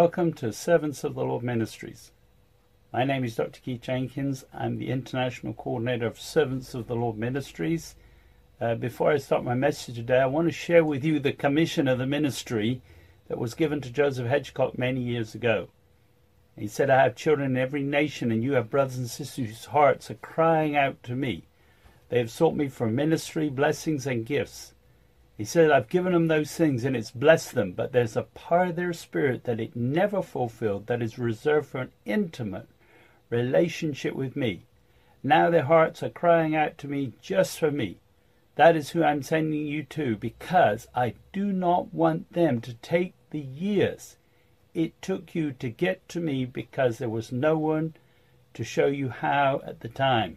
Welcome to Servants of the Lord Ministries. My name is Dr. Keith Jenkins. I'm the International Coordinator of Servants of the Lord Ministries. Before I start my message today, I want to share with you the commission of the ministry that was given to Joseph Hedgecock many years ago. He said, I have children in every nation, and you have brothers and sisters whose hearts are crying out to me. They have sought me for ministry, blessings, and gifts. He said, I've given them those things, and it's blessed them, but there's a part of their spirit that it never fulfilled, that is reserved for an intimate relationship with me. Now their hearts are crying out to me just for me. That is who I'm sending you to, because I do not want them to take the years it took you to get to me, because there was no one to show you how at the time.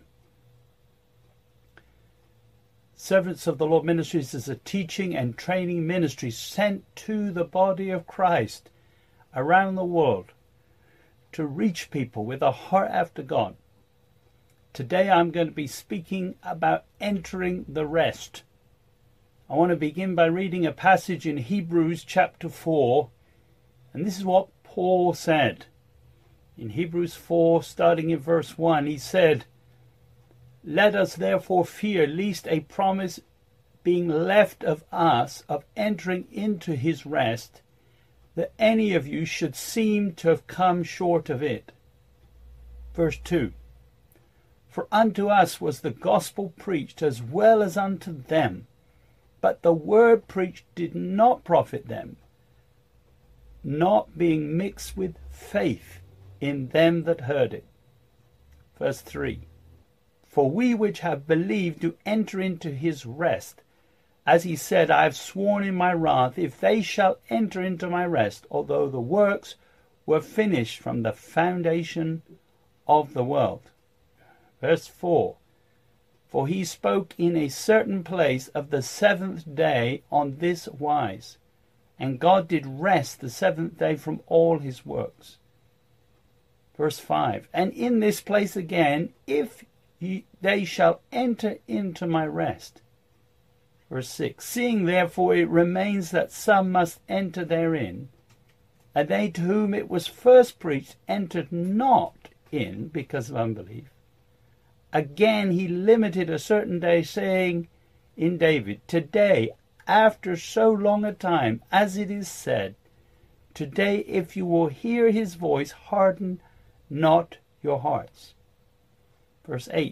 Servants of the Lord Ministries is a teaching and training ministry sent to the body of Christ around the world to reach people with a heart after God. Today I'm going to be speaking about entering the rest. I want to begin by reading a passage in Hebrews chapter 4, and this is what Paul said. In Hebrews 4, starting in verse 1, he said, Let us therefore fear, lest a promise being left of us of entering into his rest, that any of you should seem to have come short of it. Verse 2, For unto us was the gospel preached as well as unto them, but the word preached did not profit them, not being mixed with faith in them that heard it. Verse 3, For we which have believed do enter into his rest, as he said, I have sworn in my wrath, if they shall enter into my rest, although the works were finished from the foundation of the world. Verse 4, For he spoke in a certain place of the seventh day on this wise, and God did rest the seventh day from all his works. Verse 5, And in this place again, if they shall enter into my rest. Verse 6, Seeing therefore it remains that some must enter therein, and they to whom it was first preached entered not in because of unbelief. Again he limited a certain day, saying in David, Today, after so long a time, as it is said, Today if you will hear his voice, harden not your hearts. Verse 8,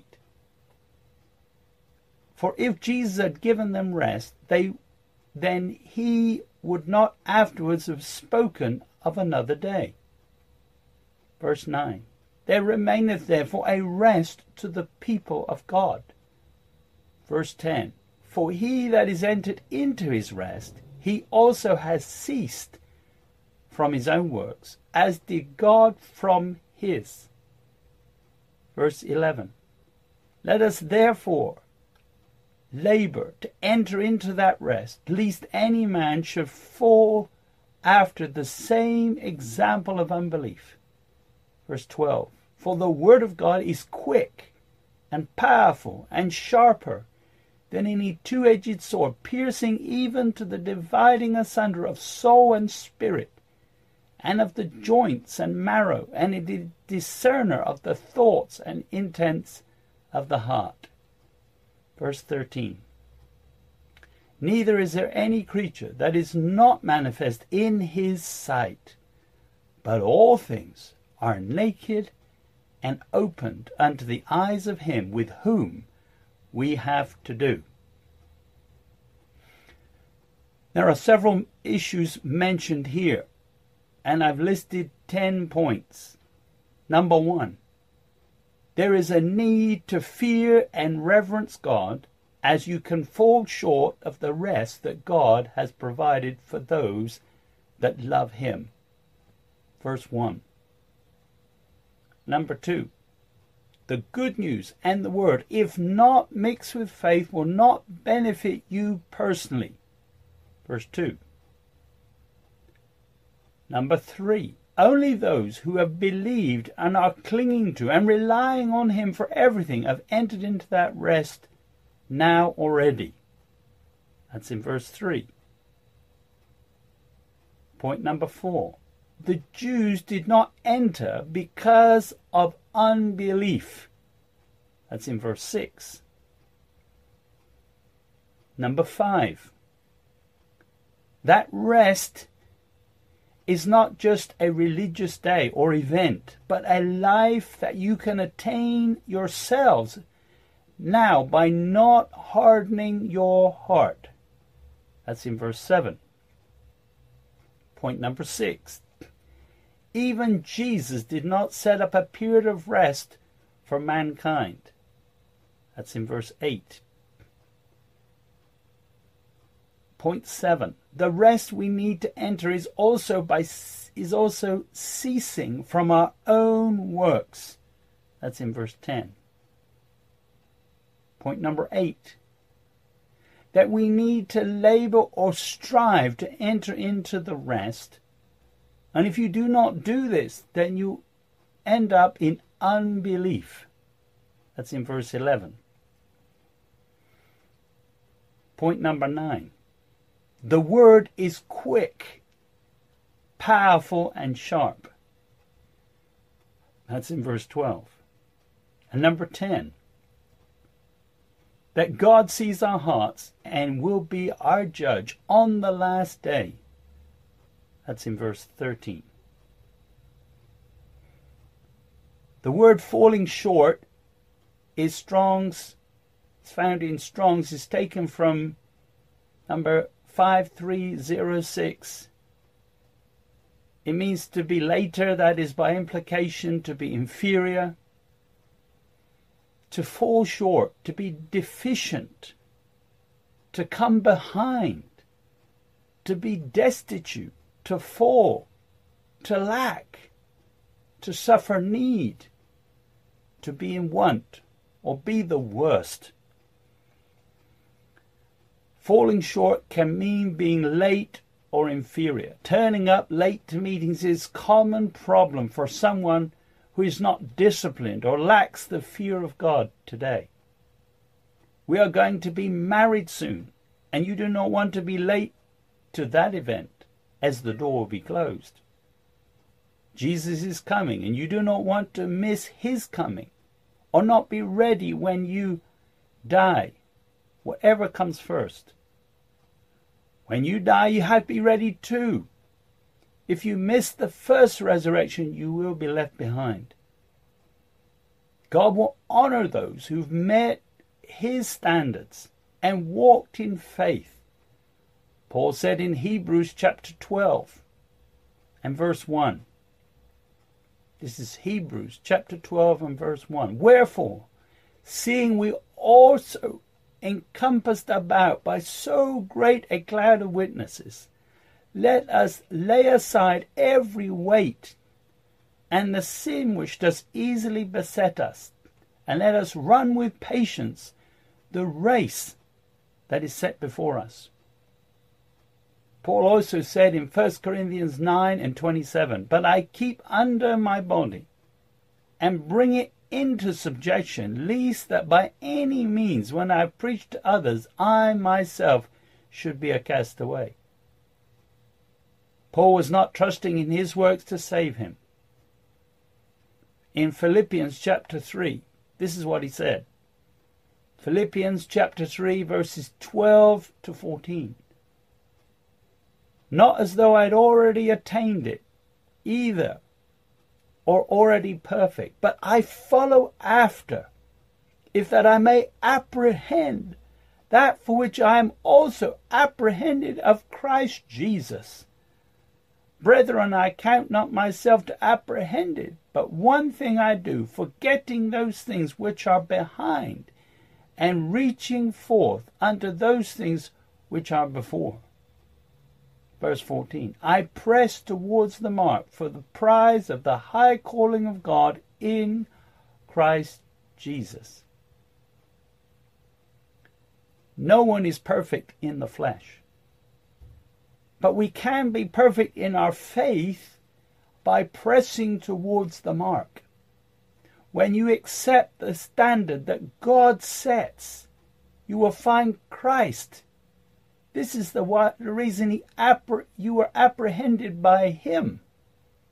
For if Jesus had given them rest, then he would not afterwards have spoken of another day. Verse 9, There remaineth therefore a rest to the people of God. Verse 10, For he that is entered into his rest, he also has ceased from his own works, as did God from his. Verse 11, Let us therefore labor to enter into that rest, lest any man should fall after the same example of unbelief. Verse 12, For the word of God is quick and powerful and sharper than any two-edged sword, piercing even to the dividing asunder of soul and spirit, and of the joints and marrow, and a discerner of the thoughts and intents of the heart. Verse 13, Neither is there any creature that is not manifest in his sight, but all things are naked and opened unto the eyes of him with whom we have to do. There are several issues mentioned here, and I've listed 10 points. Number 1, there is a need to fear and reverence God, as you can fall short of the rest that God has provided for those that love him. Verse 1. Number 2, the good news and the word, if not mixed with faith, will not benefit you personally. Verse 2. Number 3, only those who have believed and are clinging to and relying on him for everything have entered into that rest now already. That's in verse 3. Point number 4, the Jews did not enter because of unbelief. That's in verse 6. Number 5. That rest is not just a religious day or event, but a life that you can attain yourselves now by not hardening your heart. That's in verse 7. Point number 6. Even Jesus did not set up a period of rest for mankind. That's in verse 8. Point 7. The rest we need to enter is also ceasing from our own works. That's in verse 10. Point number 8. That we need to labor or strive to enter into the rest. And if you do not do this, then you end up in unbelief. That's in verse 11. Point number 9. The word is quick, powerful, and sharp. That's in verse 12. And number 10. That God sees our hearts and will be our judge on the last day. That's in verse 13. The word falling short is Strong's, it's found in Strong's, is taken from number 5306. It means to be later, that is by implication to be inferior. To fall short, to be deficient, to come behind, to be destitute, to fall, to lack, to suffer need, to be in want, or be the worst. Falling short can mean being late or inferior. Turning up late to meetings is a common problem for someone who is not disciplined or lacks the fear of God today. We are going to be married soon, and you do not want to be late to that event, as the door will be closed. Jesus is coming, and you do not want to miss his coming, or not be ready when you die, whatever comes first. When you die, you have to be ready too. If you miss the first resurrection, you will be left behind. God will honor those who've met his standards and walked in faith. Paul said in Hebrews chapter 12 and verse 1. This is Hebrews chapter 12 and verse 1. Wherefore, seeing we also encompassed about by so great a cloud of witnesses, let us lay aside every weight and the sin which does easily beset us, and let us run with patience the race that is set before us. Paul also said in 1 Corinthians 9 and 27, But I keep under my body and bring it into subjection, lest that by any means, when I preach to others, I myself should be a castaway. Paul was not trusting in his works to save him. In Philippians chapter 3, this is what he said. Philippians chapter 3, verses 12 to 14. Not as though I had already attained it, either, or already perfect, but I follow after, if that I may apprehend that for which I am also apprehended of Christ Jesus. Brethren, I count not myself to apprehended, but one thing I do, forgetting those things which are behind, and reaching forth unto those things which are before. Verse 14, I press towards the mark for the prize of the high calling of God in Christ Jesus. No one is perfect in the flesh. But we can be perfect in our faith by pressing towards the mark. When you accept the standard that God sets, you will find Christ. This is the reason you were apprehended by him.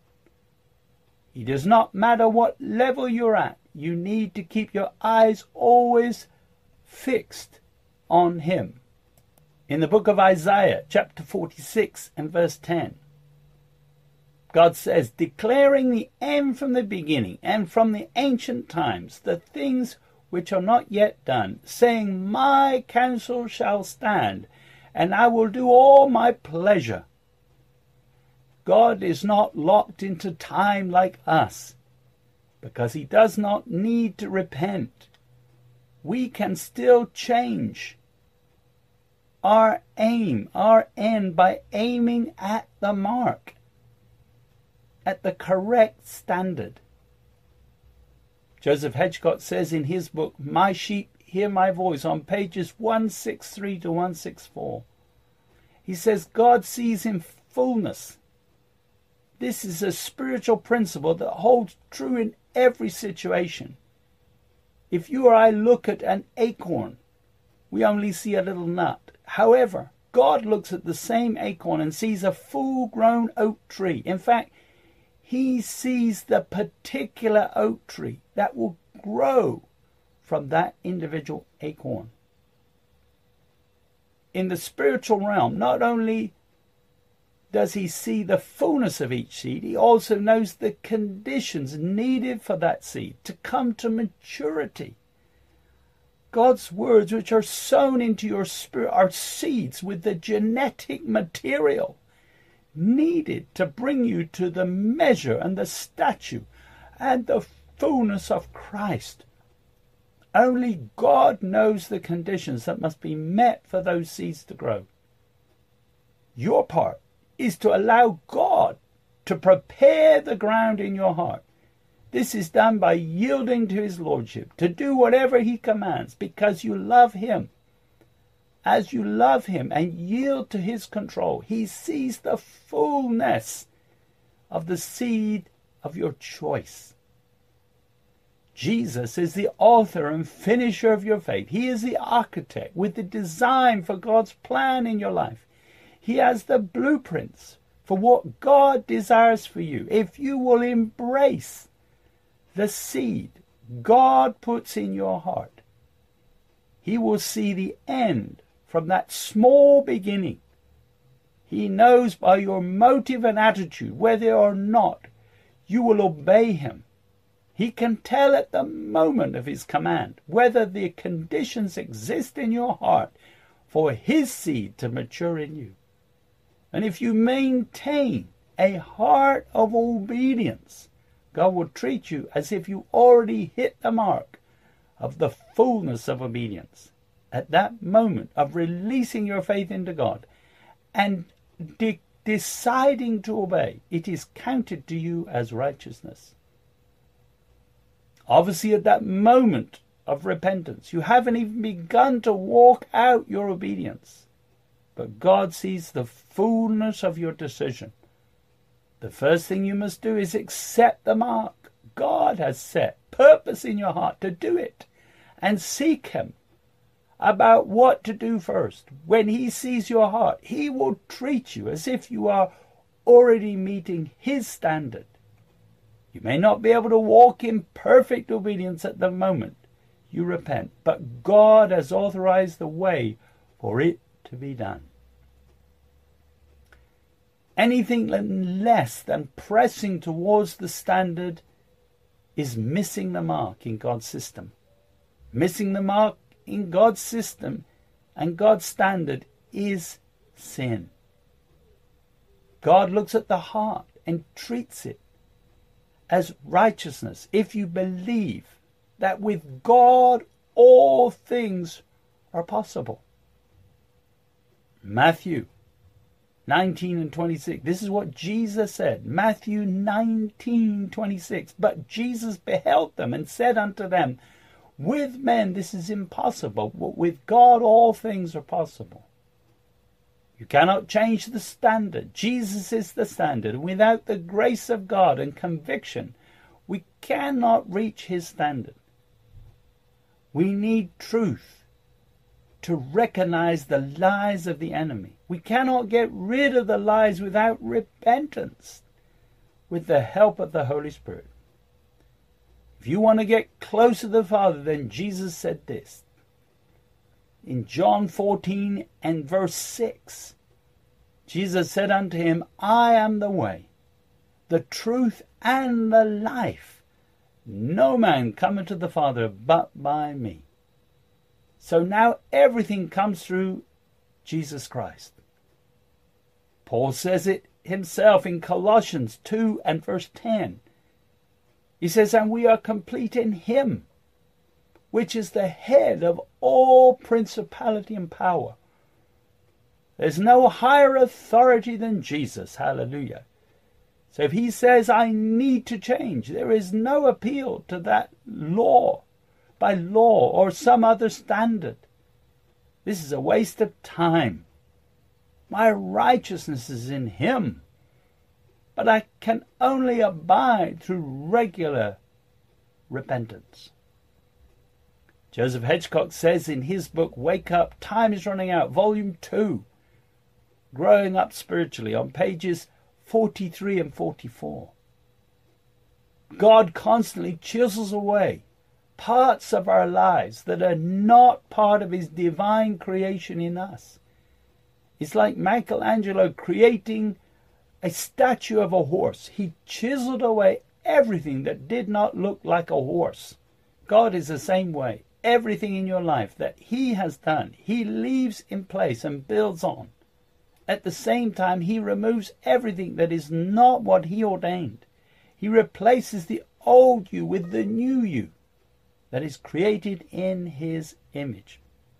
It does not matter what level you're at. You need to keep your eyes always fixed on him. In the book of Isaiah, chapter 46 and verse 10, God says, declaring the end from the beginning and from the ancient times, the things which are not yet done, saying, my counsel shall stand, and I will do all my pleasure. God is not locked into time like us, because he does not need to repent. We can still change our aim, our end, by aiming at the mark, at the correct standard. Joseph Hedgecott says in his book, My Sheep Hear My Voice, on pages 163 to 164, he says, God sees in fullness. This is a spiritual principle that holds true in every situation. If you or I look at an acorn, we only see a little nut. However, God looks at the same acorn and sees a full-grown oak tree. In fact, he sees the particular oak tree that will grow from that individual acorn. In the spiritual realm, not only does he see the fullness of each seed, he also knows the conditions needed for that seed to come to maturity. God's words, which are sown into your spirit, are seeds with the genetic material needed to bring you to the measure and the stature and the fullness of Christ. Only God knows the conditions that must be met for those seeds to grow. Your part is to allow God to prepare the ground in your heart. This is done by yielding to his lordship, to do whatever he commands, because you love him. As you love him and yield to his control, he sees the fullness of the seed of your choice. Jesus is the author and finisher of your faith. He is the architect with the design for God's plan in your life. He has the blueprints for what God desires for you. If you will embrace the seed God puts in your heart, he will see the end from that small beginning. He knows by your motive and attitude whether or not you will obey him. He can tell at the moment of his command whether the conditions exist in your heart for his seed to mature in you. And if you maintain a heart of obedience, God will treat you as if you already hit the mark of the fullness of obedience. At that moment of releasing your faith into God and deciding to obey, it is counted to you as righteousness. Obviously, at that moment of repentance, you haven't even begun to walk out your obedience. But God sees the fullness of your decision. The first thing you must do is accept the mark. God has set purpose in your heart to do it, and seek him about what to do first. When he sees your heart, he will treat you as if you are already meeting his standard. You may not be able to walk in perfect obedience at the moment you repent, but God has authorized the way for it to be done. Anything less than pressing towards the standard is missing the mark in God's system. Missing the mark in God's system and God's standard is sin. God looks at the heart and treats it as righteousness if you believe that with God all things are possible. Matthew 19 and 26. This is what Jesus said. Matthew 19:26. But Jesus beheld them and said unto them, with men this is impossible, but with God all things are possible. You cannot change the standard. Jesus is the standard. Without the grace of God and conviction, we cannot reach his standard. We need truth to recognize the lies of the enemy. We cannot get rid of the lies without repentance. with the help of the Holy Spirit. If you want to get closer to the Father, then Jesus said this. In John 14 and verse 6, Jesus said unto him, I am the way, the truth, and the life. No man cometh to the Father but by me. So now everything comes through Jesus Christ. Paul says it himself in Colossians 2 and verse 10. He says, and we are complete in him, which is the head of all principality and power. There's no higher authority than Jesus. Hallelujah. So if he says, I need to change, there is no appeal to that law, by law or some other standard. This is a waste of time. My righteousness is in him. But I can only abide through regular repentance. Joseph Hedgecock says in his book, Wake Up, Time is Running Out, Volume 2, Growing Up Spiritually, on pages 43 and 44. God constantly chisels away parts of our lives that are not part of his divine creation in us. It's like Michelangelo creating a statue of a horse. He chiseled away everything that did not look like a horse. God is the same way. Everything in your life that he has done, he leaves in place and builds on. At the same time, he removes everything that is not what he ordained. He replaces the old you with the new you that is created in his image.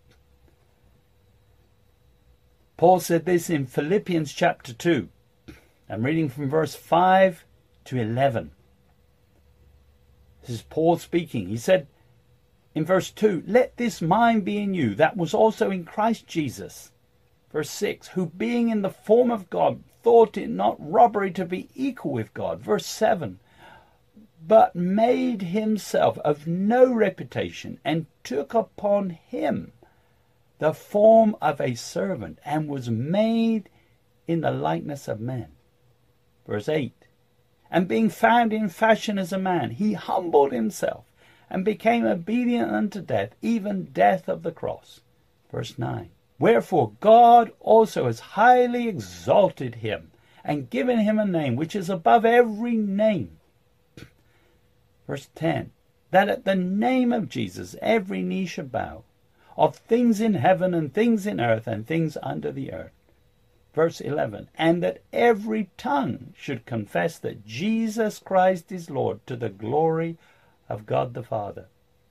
Paul said this in Philippians chapter 2. I'm reading from verse 5 to 11. This is Paul speaking. He said in verse 2, let this mind be in you that was also in Christ Jesus. Verse 6, who being in the form of God, thought it not robbery to be equal with God. Verse 7, but made himself of no reputation, and took upon him the form of a servant, and was made in the likeness of men. Verse 8, and being found in fashion as a man, he humbled himself, and became obedient unto death, even death of the cross. Verse 9, wherefore God also has highly exalted him, and given him a name which is above every name. Verse 10, that at the name of Jesus every knee should bow, of things in heaven and things in earth and things under the earth. Verse 11, and that every tongue should confess that Jesus Christ is Lord, to the glory of God the Father.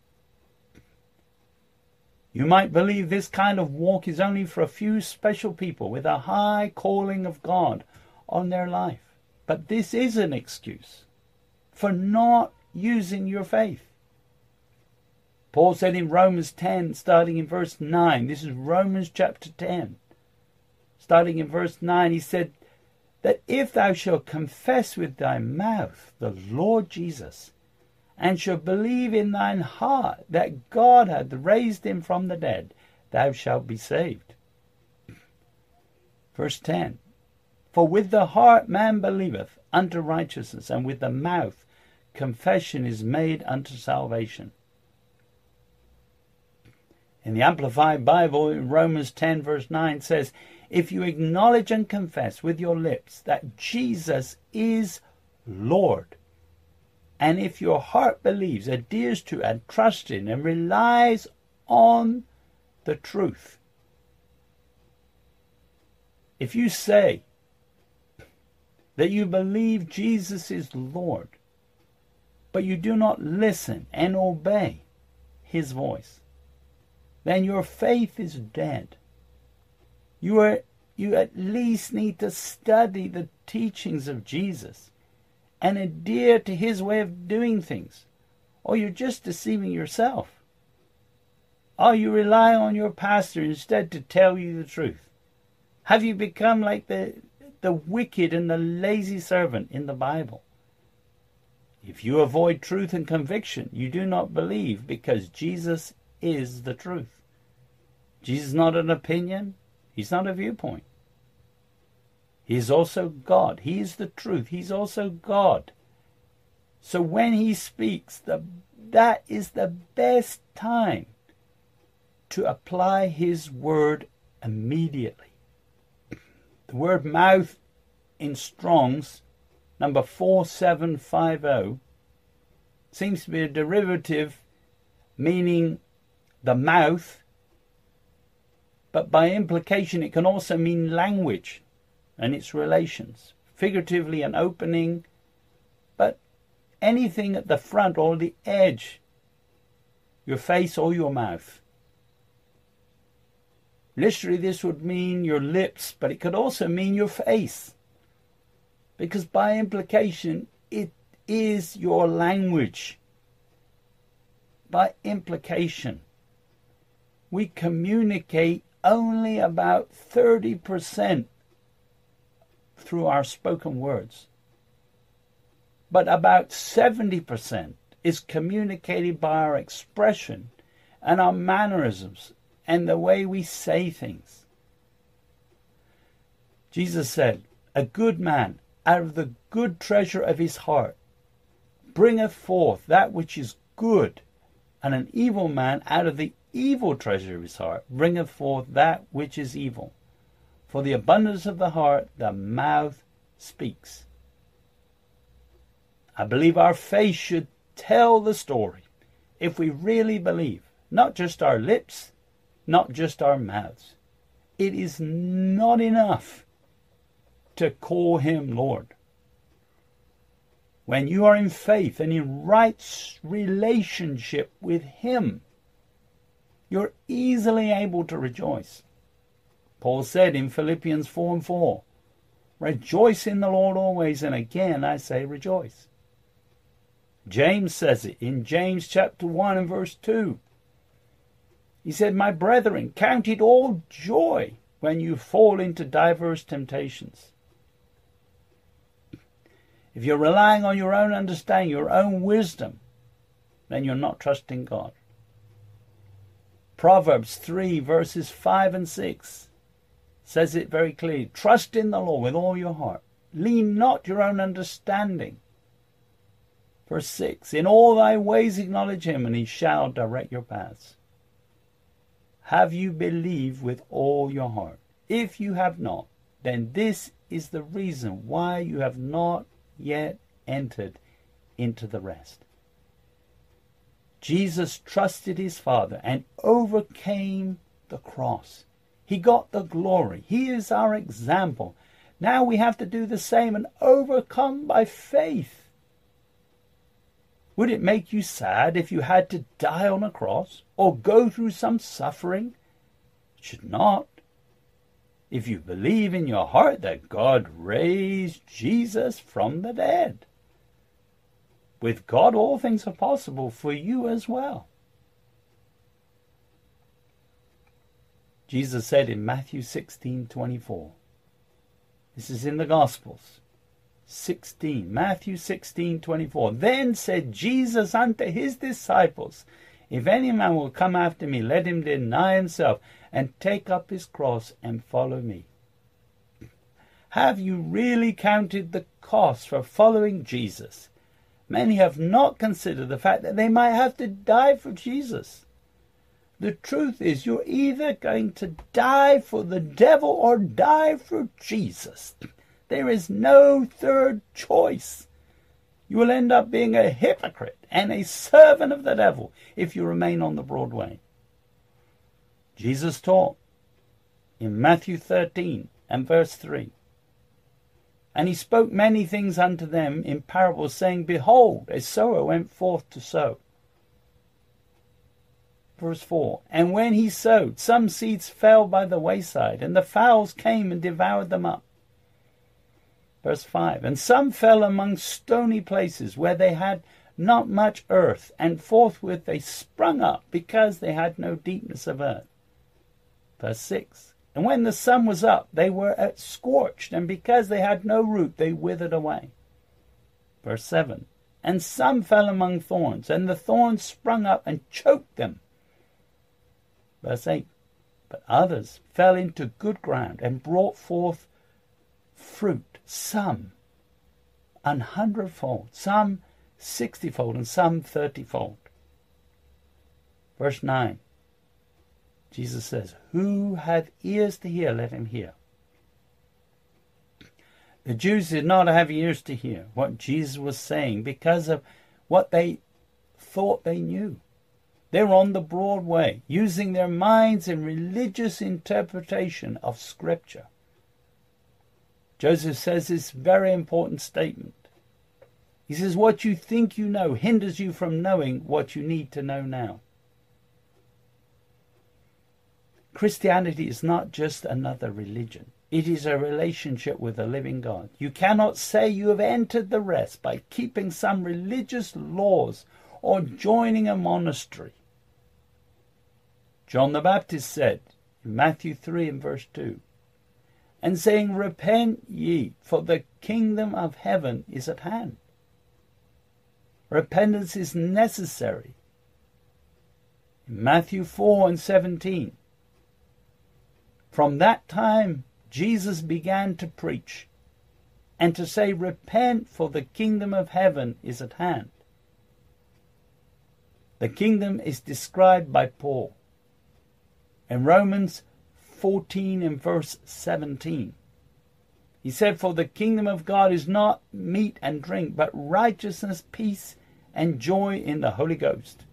You might believe this kind of walk is only for a few special people with a high calling of God on their life. But this is an excuse for not using your faith. Paul said in Romans 10, starting in verse 9, this is Romans chapter 10, starting in verse 9, he said that if thou shalt confess with thy mouth the Lord Jesus, and shalt believe in thine heart that God hath raised him from the dead, thou shalt be saved. Verse 10, for with the heart man believeth unto righteousness, and with the mouth confession is made unto salvation. In the Amplified Bible, in Romans 10 verse 9 says, if you acknowledge and confess with your lips that Jesus is Lord, and if your heart believes, adheres to, and trusts in, and relies on the truth. If you say that you believe Jesus is Lord, but you do not listen and obey his voice, then your faith is dead. You at least need to study the teachings of Jesus and adhere to his way of doing things, or you're just deceiving yourself. Or you rely on your pastor instead to tell you the truth. Have you become like the wicked and the lazy servant in the Bible? If you avoid truth and conviction, you do not believe, because Jesus is the truth. Jesus is not an opinion. He's not a viewpoint. He is also God. He is the truth. He's also God. So when he speaks, that is the best time to apply his word immediately. The word mouth in Strong's, number 4750, seems to be a derivative meaning the mouth, but by implication it can also mean language and its relations, figuratively an opening, but anything at the front or the edge, your face or your mouth. Literally this would mean your lips, but it could also mean your face, because by implication it is your language. By implication, we communicate only about 30% through our spoken words. But about 70% is communicated by our expression and our mannerisms and the way we say things. Jesus said, "A good man out of the good treasure of his heart bringeth forth that which is good, and an evil man out of the evil treasure of his heart bringeth forth that which is evil. For the abundance of the heart, the mouth speaks." I believe our faith should tell the story if we really believe, not just our lips, not just our mouths. It is not enough to call him Lord. When you are in faith and in right relationship with him, you're easily able to rejoice. Paul said in Philippians 4:4, "Rejoice in the Lord always, and again I say rejoice." James says it in James chapter 1 and verse 2. He said, "My brethren, count it all joy when you fall into diverse temptations." If you're relying on your own understanding, your own wisdom, then you're not trusting God. Proverbs 3 verses 5 and 6 says it very clearly. "Trust in the Lord with all your heart. Lean not your own understanding." Verse 6, "In all thy ways acknowledge him, and he shall direct your paths." Have you believed with all your heart? If you have not, then this is the reason why you have not yet entered into the rest. Jesus trusted his Father and overcame the cross. He got the glory. He is our example. Now we have to do the same and overcome by faith. Would it make you sad if you had to die on a cross or go through some suffering? It should not. If you believe in your heart that God raised Jesus from the dead, with God all things are possible for you as well. Jesus said in Matthew 16:24, this is in the Gospels, Matthew 16:24. "Then said Jesus unto his disciples, If any man will come after me, let him deny himself, and take up his cross, and follow me." Have you really counted the cost for following Jesus? Many have not considered the fact that they might have to die for Jesus. The truth is, you're either going to die for the devil or die for Jesus. There is no third choice. You will end up being a hypocrite and a servant of the devil if you remain on the broad way. Jesus taught in Matthew 13 and verse 3. "And he spoke many things unto them in parables, saying, Behold, a sower went forth to sow." Verse 4, "And when he sowed, some seeds fell by the wayside, and the fowls came and devoured them up." Verse 5, "And some fell among stony places, where they had not much earth, and forthwith they sprung up, because they had no deepness of earth." Verse 6, "And when the sun was up, they were scorched, and because they had no root, they withered away." Verse 7, "And some fell among thorns, and the thorns sprung up and choked them." Verse 8, "But others fell into good ground, and brought forth fruit, some 100-fold, some 60-fold, and some 30-fold. Verse 9, Jesus says, "Who hath ears to hear, let him hear." The Jews did not have ears to hear what Jesus was saying because of what they thought they knew. They were on the broad way, using their minds in religious interpretation of Scripture. Joseph says this very important statement. He says, what you think you know hinders you from knowing what you need to know now. Christianity is not just another religion. It is a relationship with the living God. You cannot say you have entered the rest by keeping some religious laws or joining a monastery. John the Baptist said in Matthew 3 and verse 2, and saying, "Repent ye, for the kingdom of heaven is at hand." Repentance is necessary. In Matthew 4 and 17, from that time Jesus began to preach and to say, "Repent, for the kingdom of heaven is at hand." The kingdom is described by Paul in Romans 14 and verse 17. He said, "For the kingdom of God is not meat and drink, but righteousness, peace, and joy in the Holy Ghost."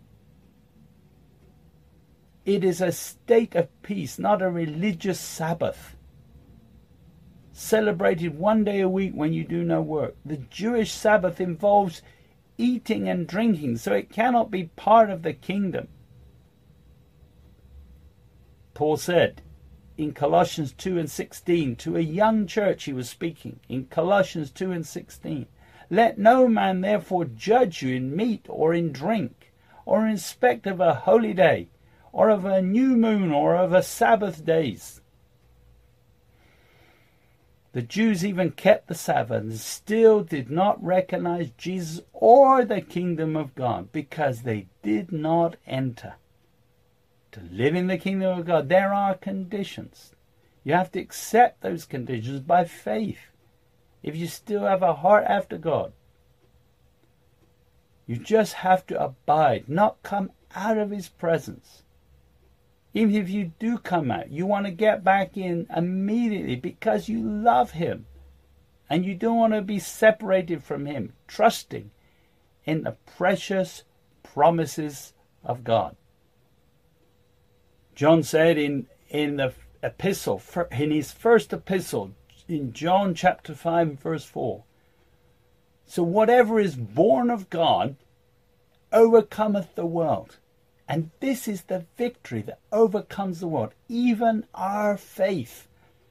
It is a state of peace, not a religious Sabbath, celebrated one day a week when you do no work. The Jewish Sabbath involves eating and drinking, so it cannot be part of the kingdom. Paul said in Colossians 2 and 16, to a young church he was speaking, in Colossians 2 and 16, "Let no man therefore judge you in meat or in drink, or in respect of a holy day, or of a new moon, or of a Sabbath days." The Jews even kept the Sabbath and still did not recognize Jesus or the kingdom of God because they did not enter. To live in the kingdom of God, there are conditions. You have to accept those conditions by faith. If you still have a heart after God, you just have to abide, not come out of His presence. Even if you do come out, you want to get back in immediately because you love Him and you don't want to be separated from Him, trusting in the precious promises of God. John said in the epistle, in his first epistle, in John chapter 5 verse 4, "So whatever is born of God overcometh the world. And this is the victory that overcomes the world, even our faith."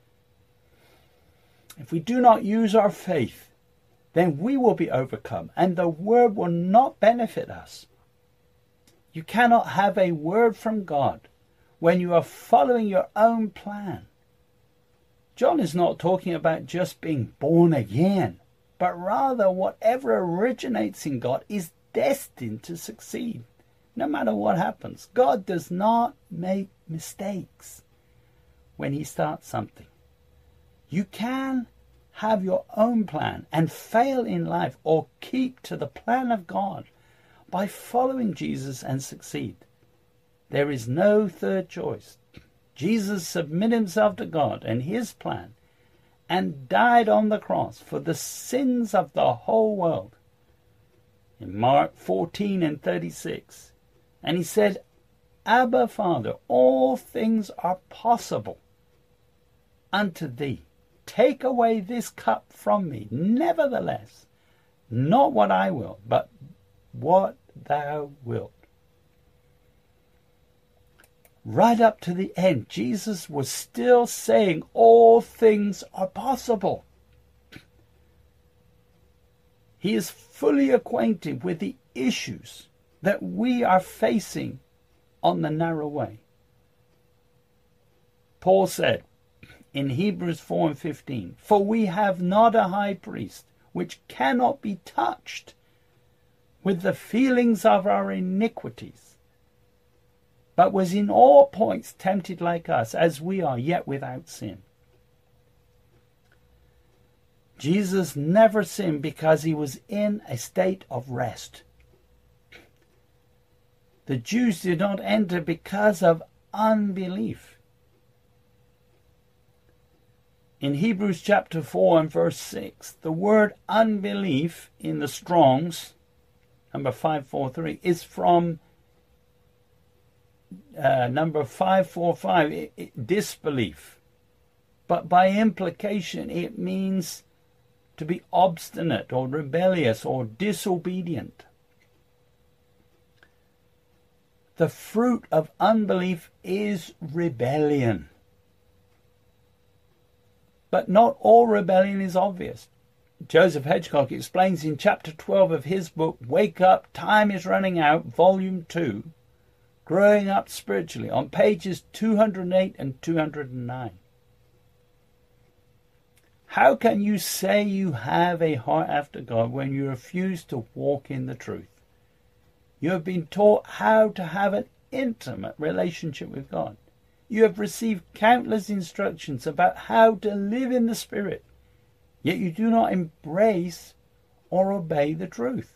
If we do not use our faith, then we will be overcome, and the word will not benefit us. You cannot have a word from God when you are following your own plan. John is not talking about just being born again, but rather whatever originates in God is destined to succeed. No matter what happens, God does not make mistakes when He starts something. You can have your own plan and fail in life, or keep to the plan of God by following Jesus and succeed. There is no third choice. Jesus submitted Himself to God and His plan and died on the cross for the sins of the whole world. In Mark 14 and 36, and He said, "Abba, Father, all things are possible unto Thee. Take away this cup from me. Nevertheless, not what I will, but what Thou wilt." Right up to the end, Jesus was still saying all things are possible. He is fully acquainted with the issues that we are facing on the narrow way. Paul said in Hebrews 4 and 15, "For we have not a high priest which cannot be touched with the feelings of our iniquities, but was in all points tempted like us, as we are, yet without sin." Jesus never sinned because he was in a state of rest. The Jews did not enter because of unbelief. In Hebrews chapter 4 and verse 6, the word unbelief in the Strong's, number 543, is from number 545, disbelief. But by implication, it means to be obstinate or rebellious or disobedient. The fruit of unbelief is rebellion. But not all rebellion is obvious. Joseph Hedgecock explains in chapter 12 of his book, Wake Up, Time is Running Out, volume 2, Growing Up Spiritually, on pages 208 and 209. How can you say you have a heart after God when you refuse to walk in the truth? You have been taught how to have an intimate relationship with God. You have received countless instructions about how to live in the Spirit, yet you do not embrace or obey the truth.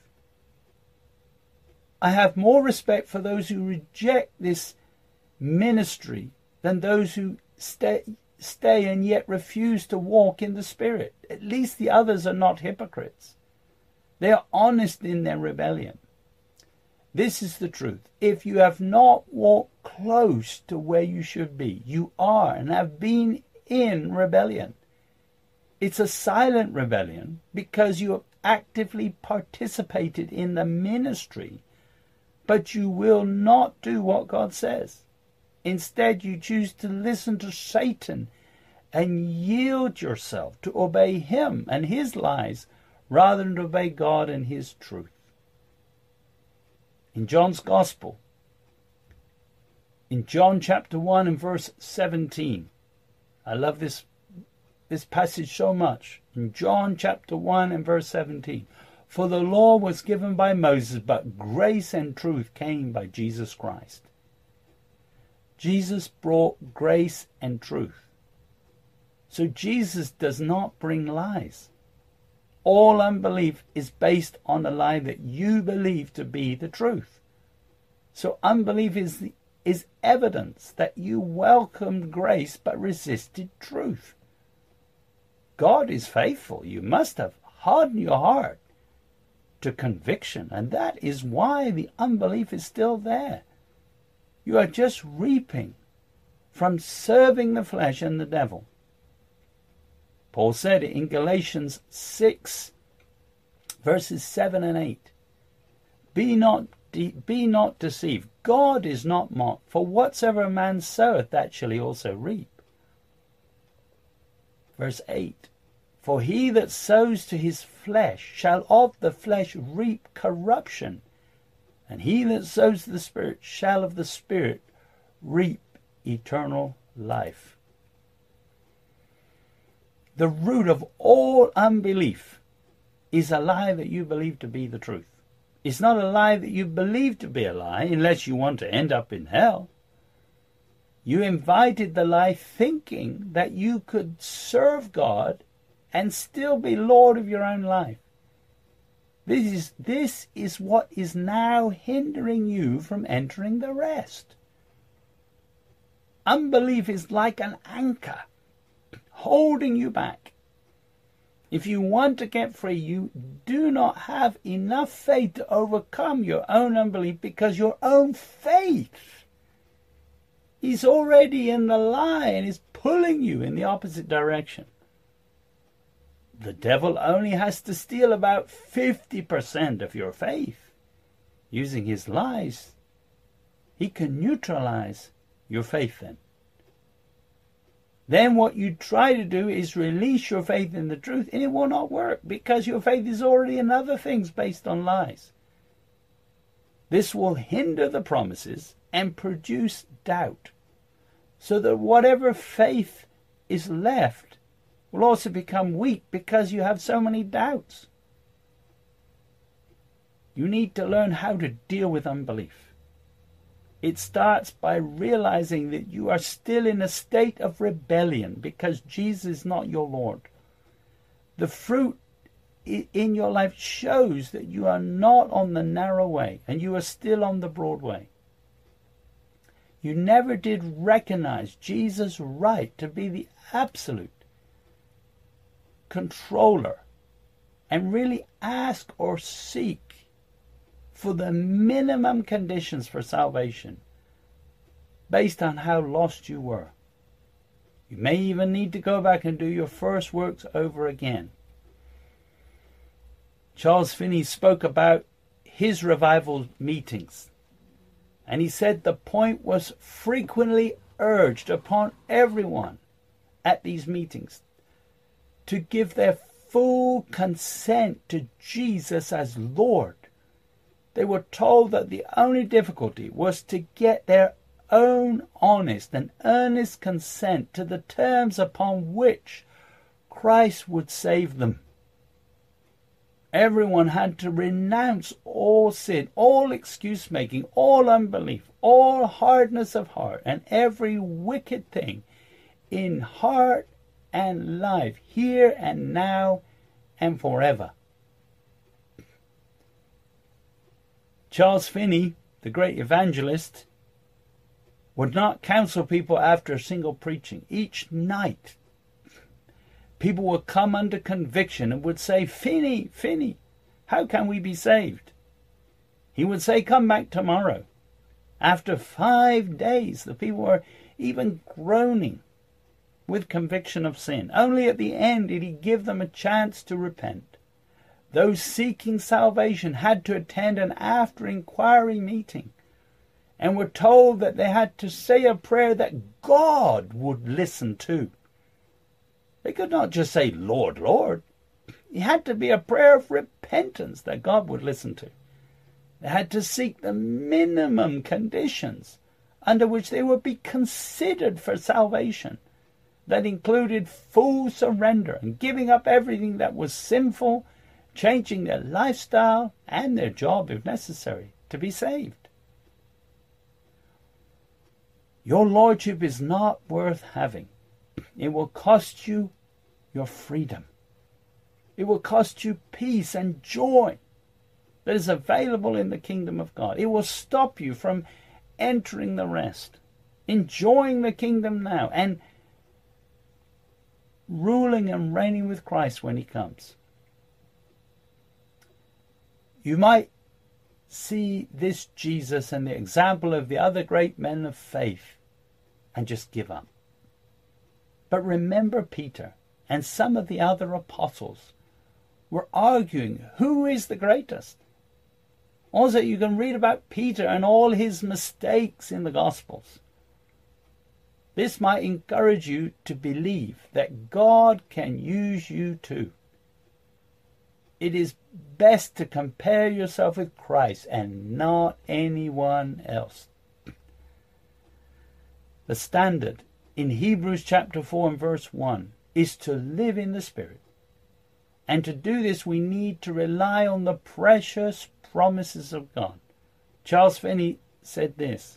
I have more respect for those who reject this ministry than those who stay and yet refuse to walk in the Spirit. At least the others are not hypocrites. They are honest in their rebellion. This is the truth. If you have not walked close to where you should be, you are and have been in rebellion. It's a silent rebellion because you have actively participated in the ministry, but you will not do what God says. Instead, you choose to listen to Satan and yield yourself to obey him and his lies rather than to obey God and his truth. In John's Gospel, in John chapter 1 and verse 17, I love this passage so much. In John chapter 1 and verse 17, for the law was given by Moses, but grace and truth came by Jesus Christ. Jesus brought grace and truth. So Jesus does not bring lies. All unbelief is based on a lie that you believe to be the truth. So unbelief is evidence that you welcomed grace but resisted truth. God is faithful. You must have hardened your heart to conviction, and that is why the unbelief is still there. You are just reaping from serving the flesh and the devil. Paul said it in Galatians 6, verses 7 and 8. Be not deceived. God is not mocked. For whatsoever a man soweth, that shall he also reap. Verse 8. For he that sows to his flesh shall of the flesh reap corruption. And he that sows to the Spirit shall of the Spirit reap eternal life. The root of all unbelief is a lie that you believe to be the truth. It's not a lie that you believe to be a lie unless you want to end up in hell. You invited the lie thinking that you could serve God and still be Lord of your own life. This is what is now hindering you from entering the rest. Unbelief is like an anchor holding you back. If you want to get free, you do not have enough faith to overcome your own unbelief because your own faith is already in the lie and is pulling you in the opposite direction. The devil only has to steal about 50% of your faith. Using his lies, he can neutralize your faith then. Then what you try to do is release your faith in the truth, and it will not work because your faith is already in other things based on lies. This will hinder the promises and produce doubt, so that whatever faith is left will also become weak because you have so many doubts. You need to learn how to deal with unbelief. It starts by realizing that you are still in a state of rebellion because Jesus is not your Lord. The fruit in your life shows that you are not on the narrow way and you are still on the broad way. You never did recognize Jesus' right to be the absolute controller and really ask or seek for the minimum conditions for salvation based on how lost you were. You may even need to go back and do your first works over again. Charles Finney spoke about his revival meetings, and he said the point was frequently urged upon everyone at these meetings to give their full consent to Jesus as Lord. They were told that the only difficulty was to get their own honest and earnest consent to the terms upon which Christ would save them. Everyone had to renounce all sin, all excuse-making, all unbelief, all hardness of heart, and every wicked thing in heart and life, here and now and forever. Charles Finney, the great evangelist, would not counsel people after a single preaching. Each night, people would come under conviction and would say, Finney, how can we be saved? He would say, come back tomorrow. After 5 days, the people were even groaning with conviction of sin. Only at the end did he give them a chance to repent. Those seeking salvation had to attend an after-inquiry meeting and were told that they had to say a prayer that God would listen to. They could not just say, Lord, Lord. It had to be a prayer of repentance that God would listen to. They had to seek the minimum conditions under which they would be considered for salvation. That included full surrender and giving up everything that was sinful, changing their lifestyle and their job if necessary to be saved. Your lordship is not worth having. It will cost you your freedom. It will cost you peace and joy that is available in the kingdom of God. It will stop you from entering the rest, enjoying the kingdom now, and ruling and reigning with Christ when he comes. You might see this Jesus and the example of the other great men of faith and just give up. But remember Peter and some of the other apostles were arguing who is the greatest. Also, you can read about Peter and all his mistakes in the Gospels. This might encourage you to believe that God can use you too. It is best to compare yourself with Christ and not anyone else. The standard in Hebrews chapter 4 and verse 1 is to live in the Spirit. And to do this, we need to rely on the precious promises of God. Charles Finney said this: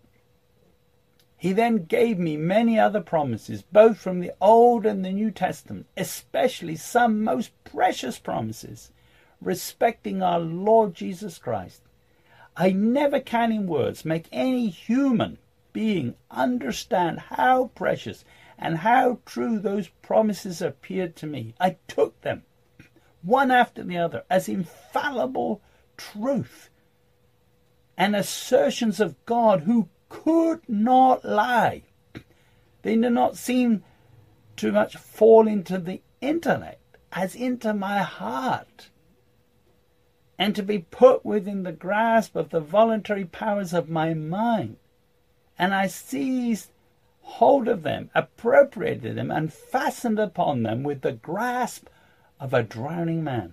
He then gave me many other promises, both from the Old and the New Testament, especially some most precious promises respecting our Lord Jesus Christ. I never can in words make any human being understand how precious and how true those promises appeared to me. I took them, one after the other, as infallible truth and assertions of God who could not lie. They did not seem to much fall into the intellect as into my heart, and to be put within the grasp of the voluntary powers of my mind. And I seized hold of them, appropriated them, and fastened upon them with the grasp of a drowning man.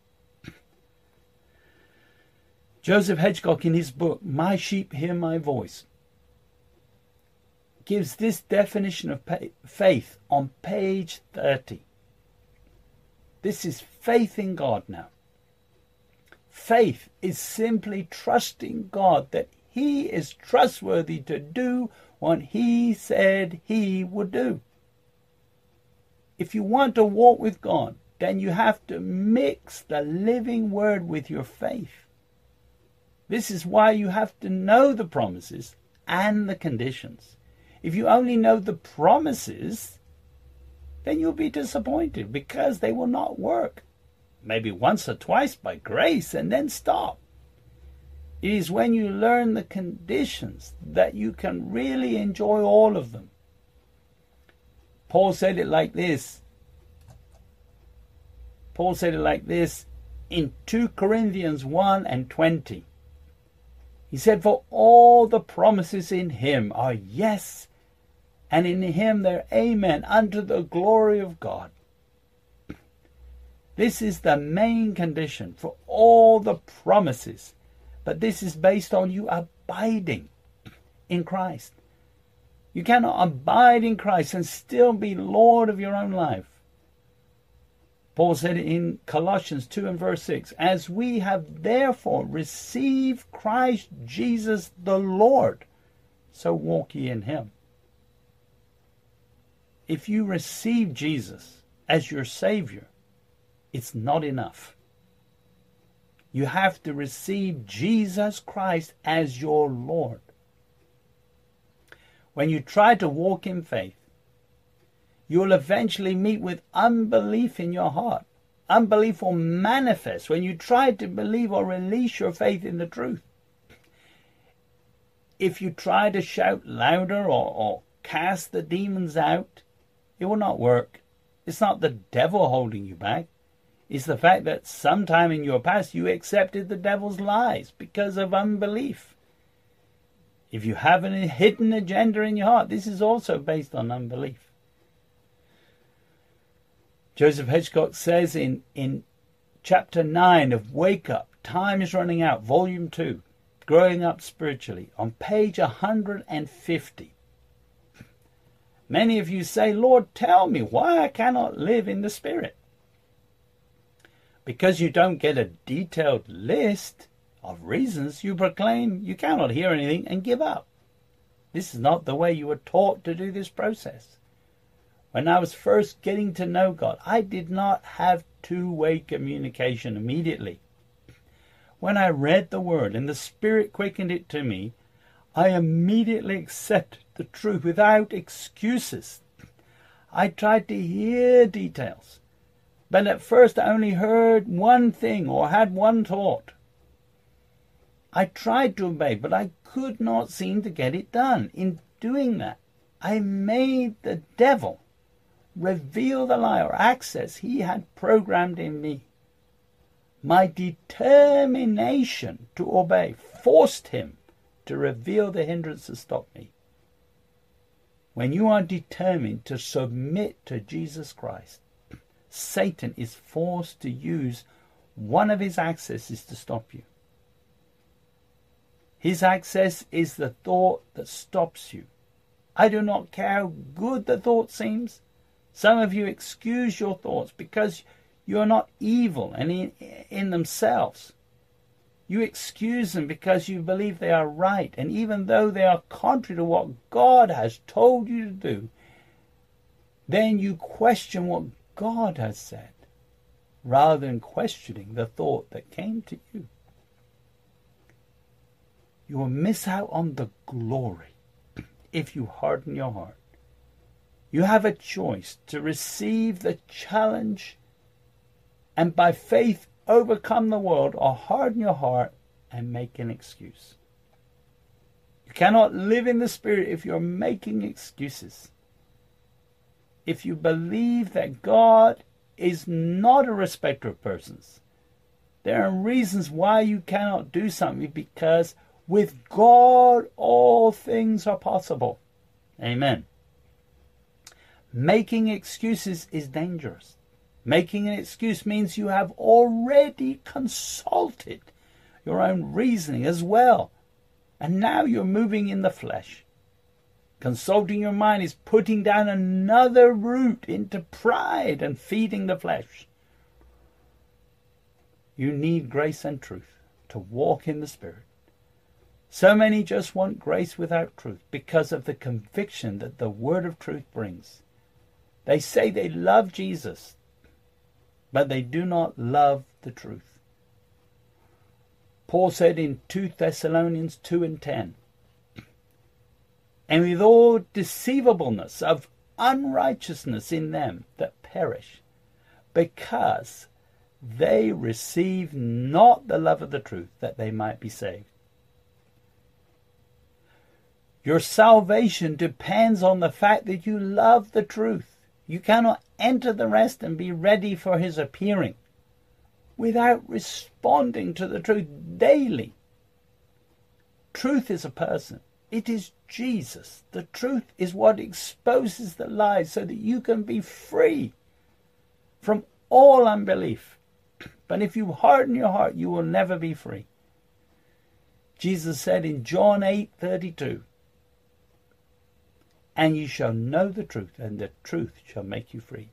Joseph Hedgecock, in his book, My Sheep Hear My Voice, gives this definition of faith on page 30. This is faith in God now. Faith is simply trusting God that he is trustworthy to do what he said he would do. If you want to walk with God, then you have to mix the living word with your faith. This is why you have to know the promises and the conditions. If you only know the promises, then you'll be disappointed because they will not work. Maybe once or twice by grace and then stop. It is when you learn the conditions that you can really enjoy all of them. Paul said it like this. Paul said it like this in 2 Corinthians 1 and 20. He said, for all the promises in him are yes, and in him they're amen, unto the glory of God. This is the main condition for all the promises. But this is based on you abiding in Christ. You cannot abide in Christ and still be Lord of your own life. Paul said in Colossians 2 and verse 6, as we have therefore received Christ Jesus the Lord, so walk ye in him. If you receive Jesus as your Savior, it's not enough. You have to receive Jesus Christ as your Lord. When you try to walk in faith, you'll eventually meet with unbelief in your heart. Unbelief will manifest when you try to believe or release your faith in the truth. If you try to shout louder or cast the demons out, it will not work. It's not the devil holding you back. It's the fact that sometime in your past you accepted the devil's lies because of unbelief. If you have a hidden agenda in your heart, this is also based on unbelief. Joseph Hitchcock says in chapter 9 of Wake Up, Time is Running Out, volume 2, Growing Up Spiritually, on page 150. Many of you say, Lord, tell me why I cannot live in the Spirit. Because you don't get a detailed list of reasons, you proclaim you cannot hear anything and give up. This is not the way you were taught to do this process. When I was first getting to know God, I did not have two-way communication immediately. When I read the Word and the Spirit quickened it to me, I immediately accepted the truth without excuses. I tried to hear details, but at first I only heard one thing or had one thought. I tried to obey, but I could not seem to get it done. In doing that, I made the devil reveal the lie or access he had programmed in me. My determination to obey forced him to reveal the hindrance to stop me. When you are determined to submit to Jesus Christ, Satan is forced to use one of his accesses to stop you. His access is the thought that stops you. I do not care how good the thought seems. Some of you excuse your thoughts because you are not evil and in themselves. You excuse them because you believe they are right, and even though they are contrary to what God has told you to do, then you question what God has said, rather than questioning the thought that came to you. You will miss out on the glory if you harden your heart. You have a choice to receive the challenge and by faith overcome the world, or harden your heart and make an excuse. You cannot live in the Spirit if you're making excuses. If you believe that God is not a respecter of persons, there are reasons why you cannot do something, because with God all things are possible. Amen. Making excuses is dangerous. Making an excuse means you have already consulted your own reasoning as well, and now you're moving in the flesh. Consulting your mind is putting down another root into pride and feeding the flesh. You need grace and truth to walk in the Spirit. So many just want grace without truth because of the conviction that the word of truth brings. They say they love Jesus, but they do not love the truth. Paul said in 2 Thessalonians 2:10, and with all deceivableness of unrighteousness in them that perish, because they receive not the love of the truth, that they might be saved. Your salvation depends on the fact that you love the truth. You cannot enter the rest and be ready for his appearing without responding to the truth daily. Truth is a person. It is Jesus. The truth is what exposes the lies so that you can be free from all unbelief. But if you harden your heart, you will never be free. Jesus said in John 8:32, and you shall know the truth, and the truth shall make you free.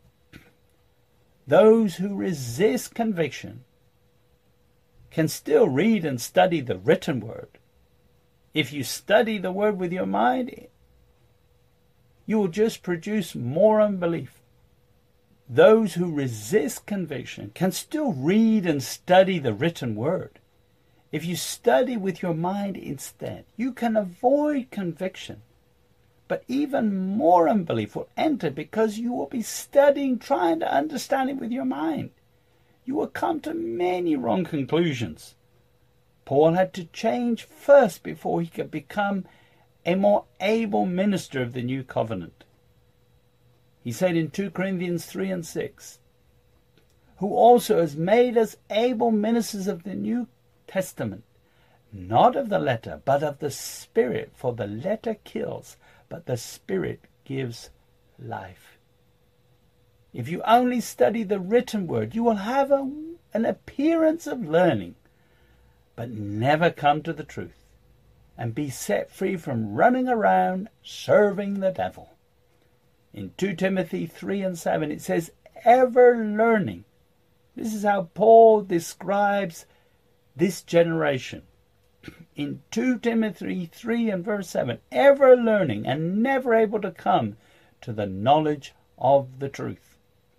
Those who resist conviction can still read and study the written word. If you study the word with your mind, you will just produce more unbelief. Those who resist conviction can still read and study the written word. If you study with your mind instead, you can avoid conviction. But even more unbelief will enter because you will be studying, trying to understand it with your mind. You will come to many wrong conclusions. Paul had to change first before he could become a more able minister of the new covenant. He said in 2 Corinthians 3:6, who also has made us able ministers of the New Testament, not of the letter, but of the Spirit, for the letter kills, but the Spirit gives life. If you only study the written word, you will have an appearance of learning, but never come to the truth and be set free from running around serving the devil. In 2 Timothy 3:7 it says, ever learning. This is how Paul describes this generation. In 2 Timothy 3:7, ever learning and never able to come to the knowledge of the truth.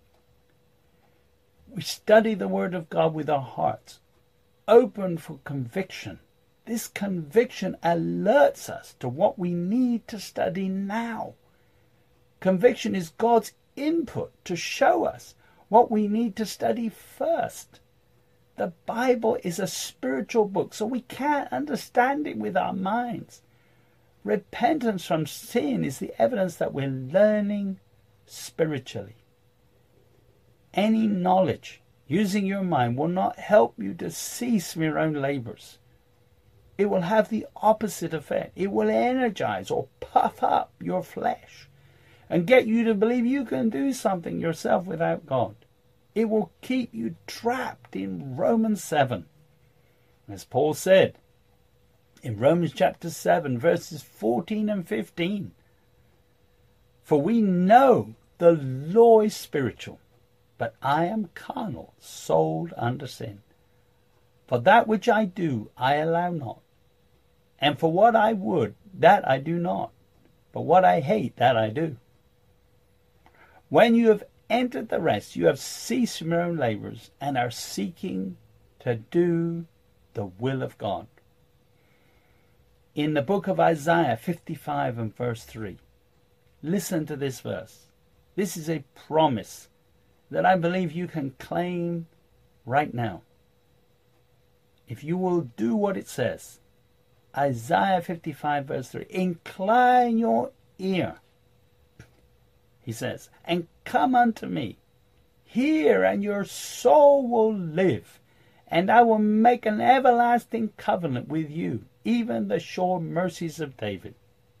We study the Word of God with our hearts, open for conviction. This conviction alerts us to what we need to study now. Conviction is God's input to show us what we need to study first. The Bible is a spiritual book, so we can't understand it with our minds. Repentance from sin is the evidence that we're learning spiritually. Any knowledge using your mind will not help you to cease from your own labors. It will have the opposite effect. It will energize or puff up your flesh and get you to believe you can do something yourself without God. It will keep you trapped in Romans 7. As Paul said in Romans chapter 7, verses 14 and 15. For we know the law is spiritual, but I am carnal, sold under sin. For that which I do, I allow not. And for what I would, that I do not. But what I hate, that I do. When you have entered the rest, you have ceased from your own labors and are seeking to do the will of God. In the book of Isaiah 55 and verse 3, listen to this verse. This is a promise that I believe you can claim right now. If you will do what it says, Isaiah 55 verse 3, incline your ear, he says, and come unto me. Hear, and your soul will live, and I will make an everlasting covenant with you, even the sure mercies of David.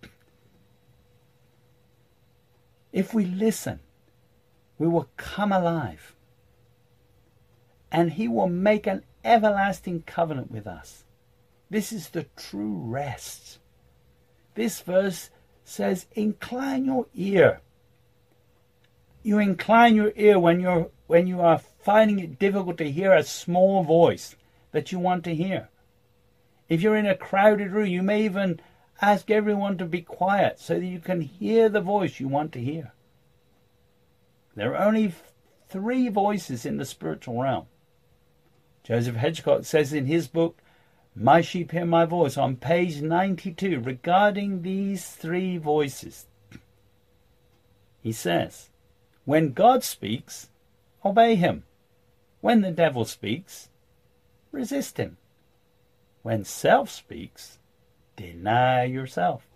If we listen, we will come alive, and he will make an everlasting covenant with us. This is the true rest. This verse says, incline your ear. You incline your ear when you are finding it difficult to hear a small voice that you want to hear. If you're in a crowded room, you may even ask everyone to be quiet so that you can hear the voice you want to hear. There are only three voices in the spiritual realm. Joseph Hedgecott says in his book, My Sheep Hear My Voice, on page 92, regarding these three voices. He says, when God speaks, obey him. When the devil speaks, resist him. When self speaks, deny yourself.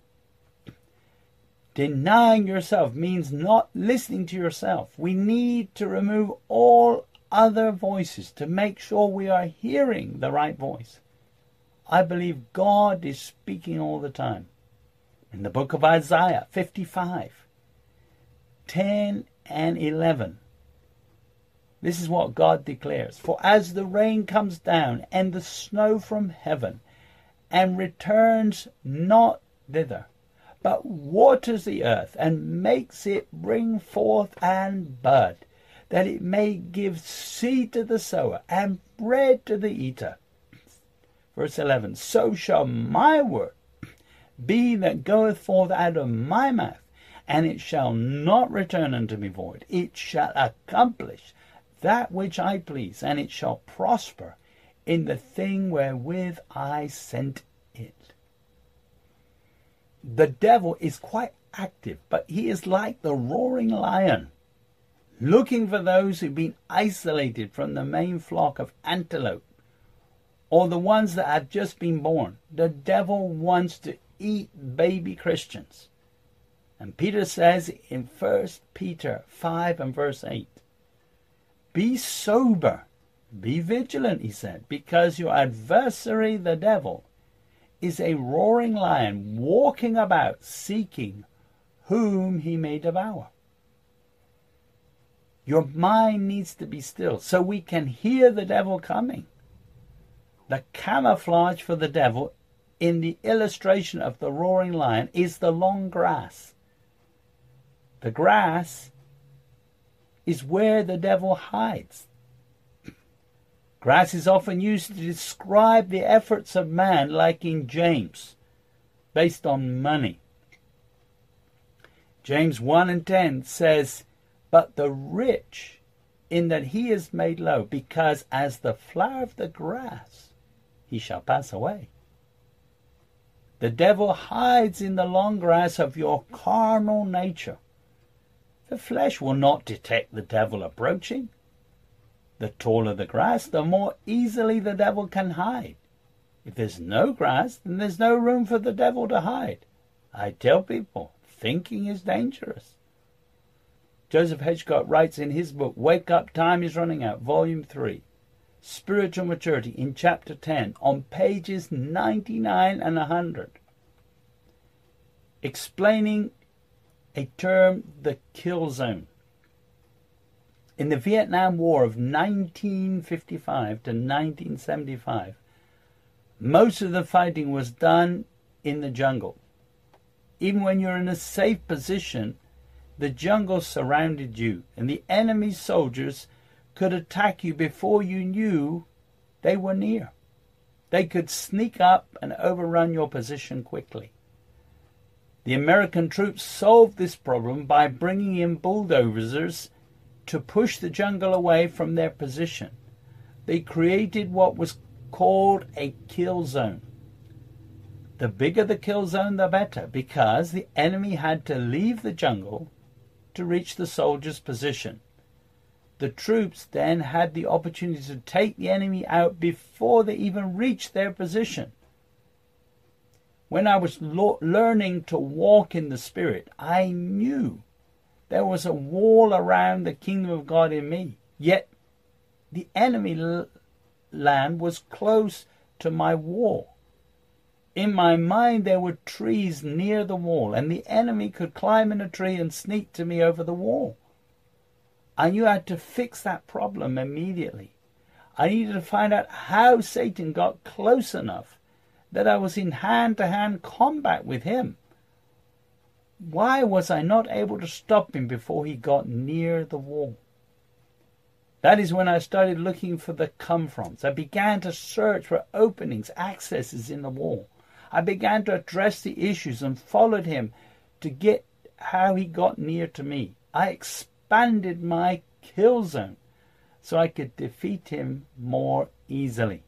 Denying yourself means not listening to yourself. We need to remove all other voices to make sure we are hearing the right voice. I believe God is speaking all the time. In the book of Isaiah 55, 10 and 11, this is what God declares. For as the rain comes down and the snow from heaven, and returns not thither, but waters the earth, and makes it bring forth and bud, that it may give seed to the sower, and bread to the eater. Verse 11, so shall my word be that goeth forth out of my mouth, and it shall not return unto me void. It shall accomplish that which I please, and it shall prosper in the thing wherewith I sent it. The devil is quite active, but he is like the roaring lion, looking for those who've been isolated from the main flock of antelope, or the ones that have just been born. The devil wants to eat baby Christians. And Peter says in 1 Peter 5 and verse 8, be sober, be vigilant, he said, because your adversary, the devil, is a roaring lion, walking about, seeking whom he may devour. Your mind needs to be still so we can hear the devil coming. The camouflage for the devil in the illustration of the roaring lion is the long grass. The grass is where the devil hides. Grass is often used to describe the efforts of man, like in James, based on money. James 1 and 10 says, but the rich, in that he is made low, because as the flower of the grass, he shall pass away. The devil hides in the long grass of your carnal nature. The flesh will not detect the devil approaching. The taller the grass, the more easily the devil can hide. If there's no grass, then there's no room for the devil to hide. I tell people, thinking is dangerous. Joseph Hedgecott writes in his book, Wake Up, Time is Running Out, Volume 3, Spiritual Maturity, in Chapter 10, on pages 99 and 100, explaining a term, the kill zone. In the Vietnam War of 1955 to 1975, most of the fighting was done in the jungle. Even when you're in a safe position, the jungle surrounded you, and the enemy soldiers could attack you before you knew they were near. They could sneak up and overrun your position quickly. The American troops solved this problem by bringing in bulldozers to push the jungle away from their position. They created what was called a kill zone. The bigger the kill zone, the better, because the enemy had to leave the jungle to reach the soldiers' position. The troops then had the opportunity to take the enemy out before they even reached their position. When I was learning to walk in the Spirit, I knew there was a wall around the kingdom of God in me. Yet the enemy land was close to my wall. In my mind there were trees near the wall, and the enemy could climb in a tree and sneak to me over the wall. I knew I had to fix that problem immediately. I needed to find out how Satan got close enough that I was in hand-to-hand combat with him. Why was I not able to stop him before he got near the wall? That is when I started looking for the come-froms. I began to search for openings, accesses in the wall. I began to address the issues and followed him to get how he got near to me. I expanded my kill zone so I could defeat him more easily.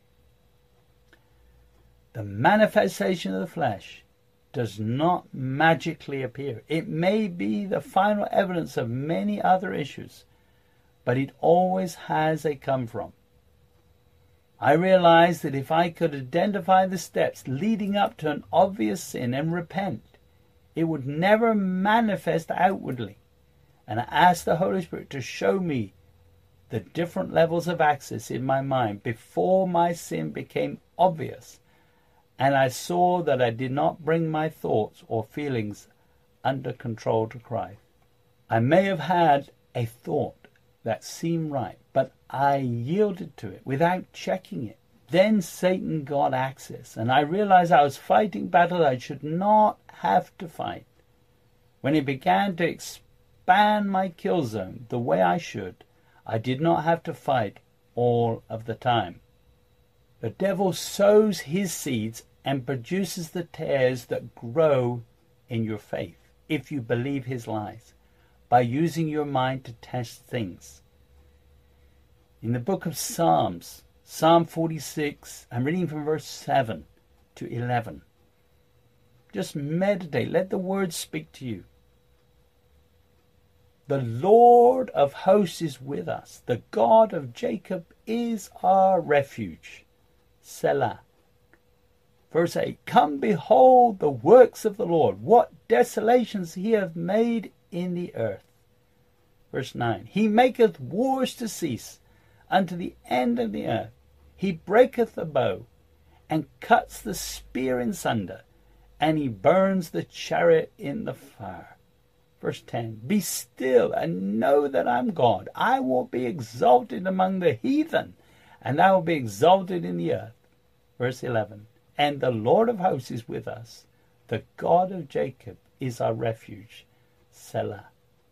The manifestation of the flesh does not magically appear. It may be the final evidence of many other issues, but it always has a come from. I realized that if I could identify the steps leading up to an obvious sin and repent, it would never manifest outwardly. And I asked the Holy Spirit to show me the different levels of access in my mind before my sin became obvious, and I saw that I did not bring my thoughts or feelings under control to Christ. I may have had a thought that seemed right, but I yielded to it without checking it. Then Satan got access, and I realized I was fighting battles I should not have to fight. When he began to expand my kill zone the way I should, I did not have to fight all of the time. The devil sows his seeds and produces the tares that grow in your faith, if you believe his lies, by using your mind to test things. In the book of Psalms, Psalm 46, I'm reading from verse 7 to 11. Just meditate. Let the words speak to you. The Lord of hosts is with us. The God of Jacob is our refuge. Selah. Verse 8, come behold the works of the Lord, what desolations he hath made in the earth. Verse 9, he maketh wars to cease unto the end of the earth. He breaketh the bow, and cuts the spear in sunder, and he burns the chariot in the fire. Verse 10, be still, and know that I am God. I will be exalted among the heathen, and I will be exalted in the earth. Verse 11, and the Lord of hosts is with us. The God of Jacob is our refuge. Selah.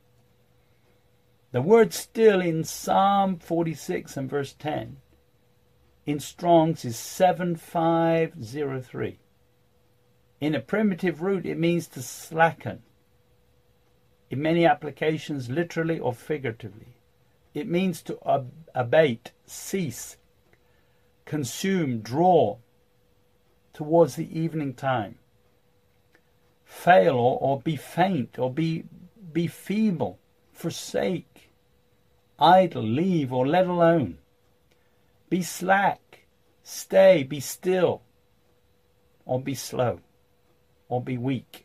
The word still in Psalm 46 and verse 10 in Strong's is 7503. In a primitive root, it means to slacken. In many applications, literally or figuratively. It means to abate, cease, consume, draw towards the evening time. Fail or be faint or be feeble, forsake, idle, leave or let alone. Be slack, stay, be still, or be slow, or be weak.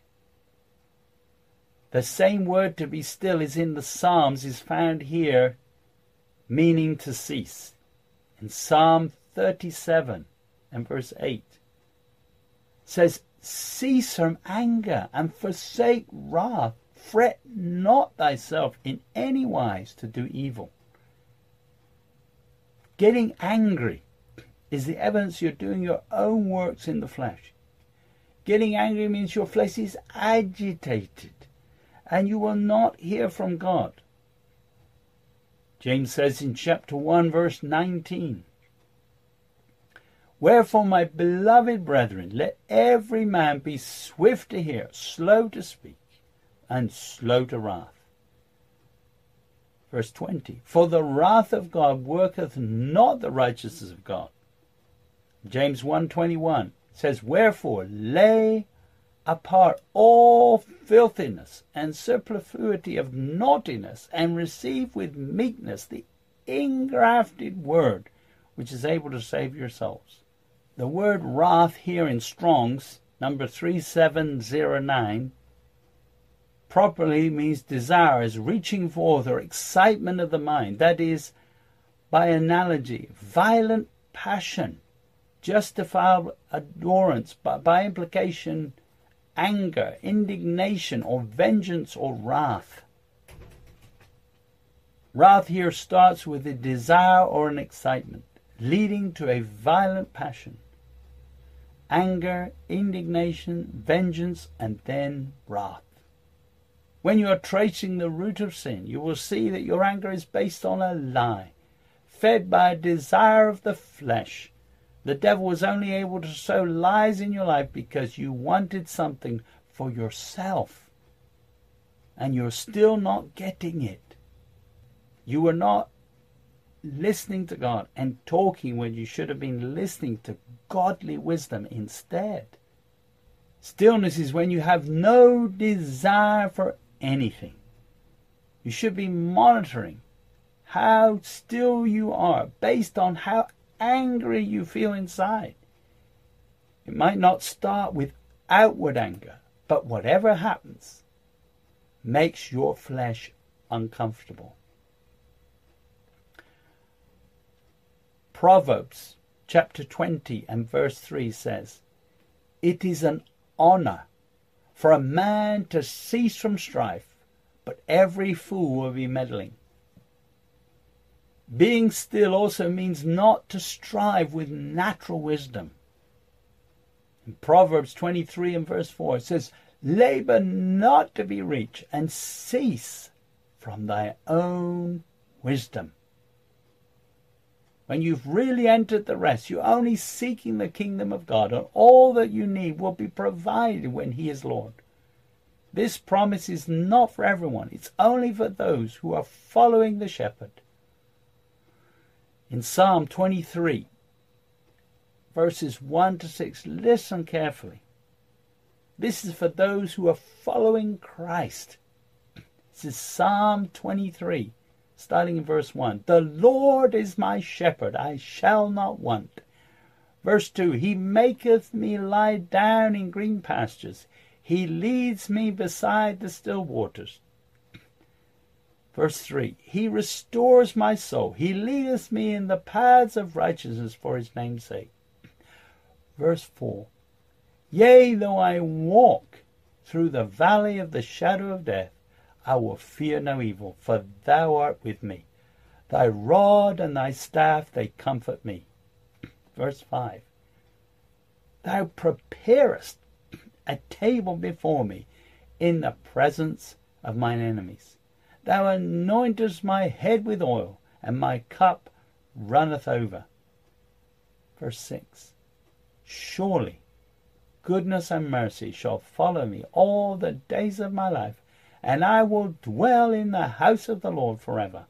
The same word to be still is in the Psalms is found here, meaning to cease. In Psalm 37 and verse 8 says, cease from anger and forsake wrath. Fret not thyself in any wise to do evil. Getting angry is the evidence you're doing your own works in the flesh. Getting angry means your flesh is agitated and you will not hear from God. James says in chapter 1 verse 19, wherefore, my beloved brethren, let every man be swift to hear, slow to speak, and slow to wrath. Verse 20, for the wrath of God worketh not the righteousness of God. James 1:21 says, wherefore, lay apart all filthiness and superfluity of naughtiness, and receive with meekness the ingrafted word, which is able to save your souls. The word wrath here in Strong's, number 3709, properly means desire, as reaching forth or excitement of the mind. That is, by analogy, violent passion, justifiable adorance, but by implication, anger, indignation, or vengeance, or wrath. Wrath here starts with a desire or an excitement, leading to a violent passion. Anger, indignation, vengeance, and then wrath. When you are tracing the root of sin, you will see that your anger is based on a lie, fed by a desire of the flesh. The devil was only able to sow lies in your life because you wanted something for yourself, and you're still not getting it. You were not listening to God and talking when you should have been listening to godly wisdom instead. Stillness is when you have no desire for anything. You should be monitoring how still you are based on how angry you feel inside. It might not start with outward anger, but whatever happens makes your flesh uncomfortable. Proverbs chapter 20 and verse 3 says, "It is an honor for a man to cease from strife, but every fool will be meddling." Being still also means not to strive with natural wisdom. In Proverbs 23 and verse 4 it says, "Labor not to be rich, and cease from thy own wisdom." When you've really entered the rest, you're only seeking the kingdom of God, and all that you need will be provided when He is Lord. This promise is not for everyone. It's only for those who are following the shepherd. In Psalm 23, verses 1 to 6, listen carefully. This is for those who are following Christ. This is Psalm 23. Starting in verse 1. "The Lord is my shepherd, I shall not want." Verse 2. "He maketh me lie down in green pastures. He leads me beside the still waters." Verse 3. "He restores my soul. He leadeth me in the paths of righteousness for His name's sake." Verse 4. "Yea, though I walk through the valley of the shadow of death, I will fear no evil, for thou art with me. Thy rod and thy staff, they comfort me." Verse 5. "Thou preparest a table before me in the presence of mine enemies. Thou anointest my head with oil, and my cup runneth over." Verse 6. "Surely goodness and mercy shall follow me all the days of my life, and I will dwell in the house of the Lord forever."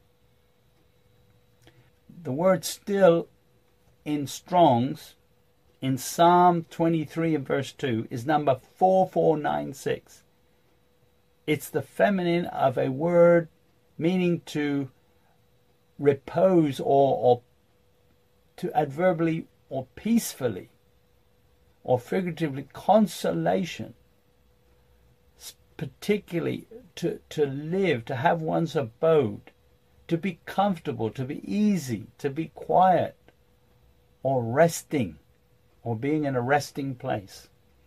The word "still" in Strong's, in Psalm 23 and verse 2, is number 4496. It's the feminine of a word meaning to repose or to adverbally or peacefully or figuratively consolation, particularly to live, to have one's abode, to be comfortable, to be easy, to be quiet, or resting, or being in a resting place.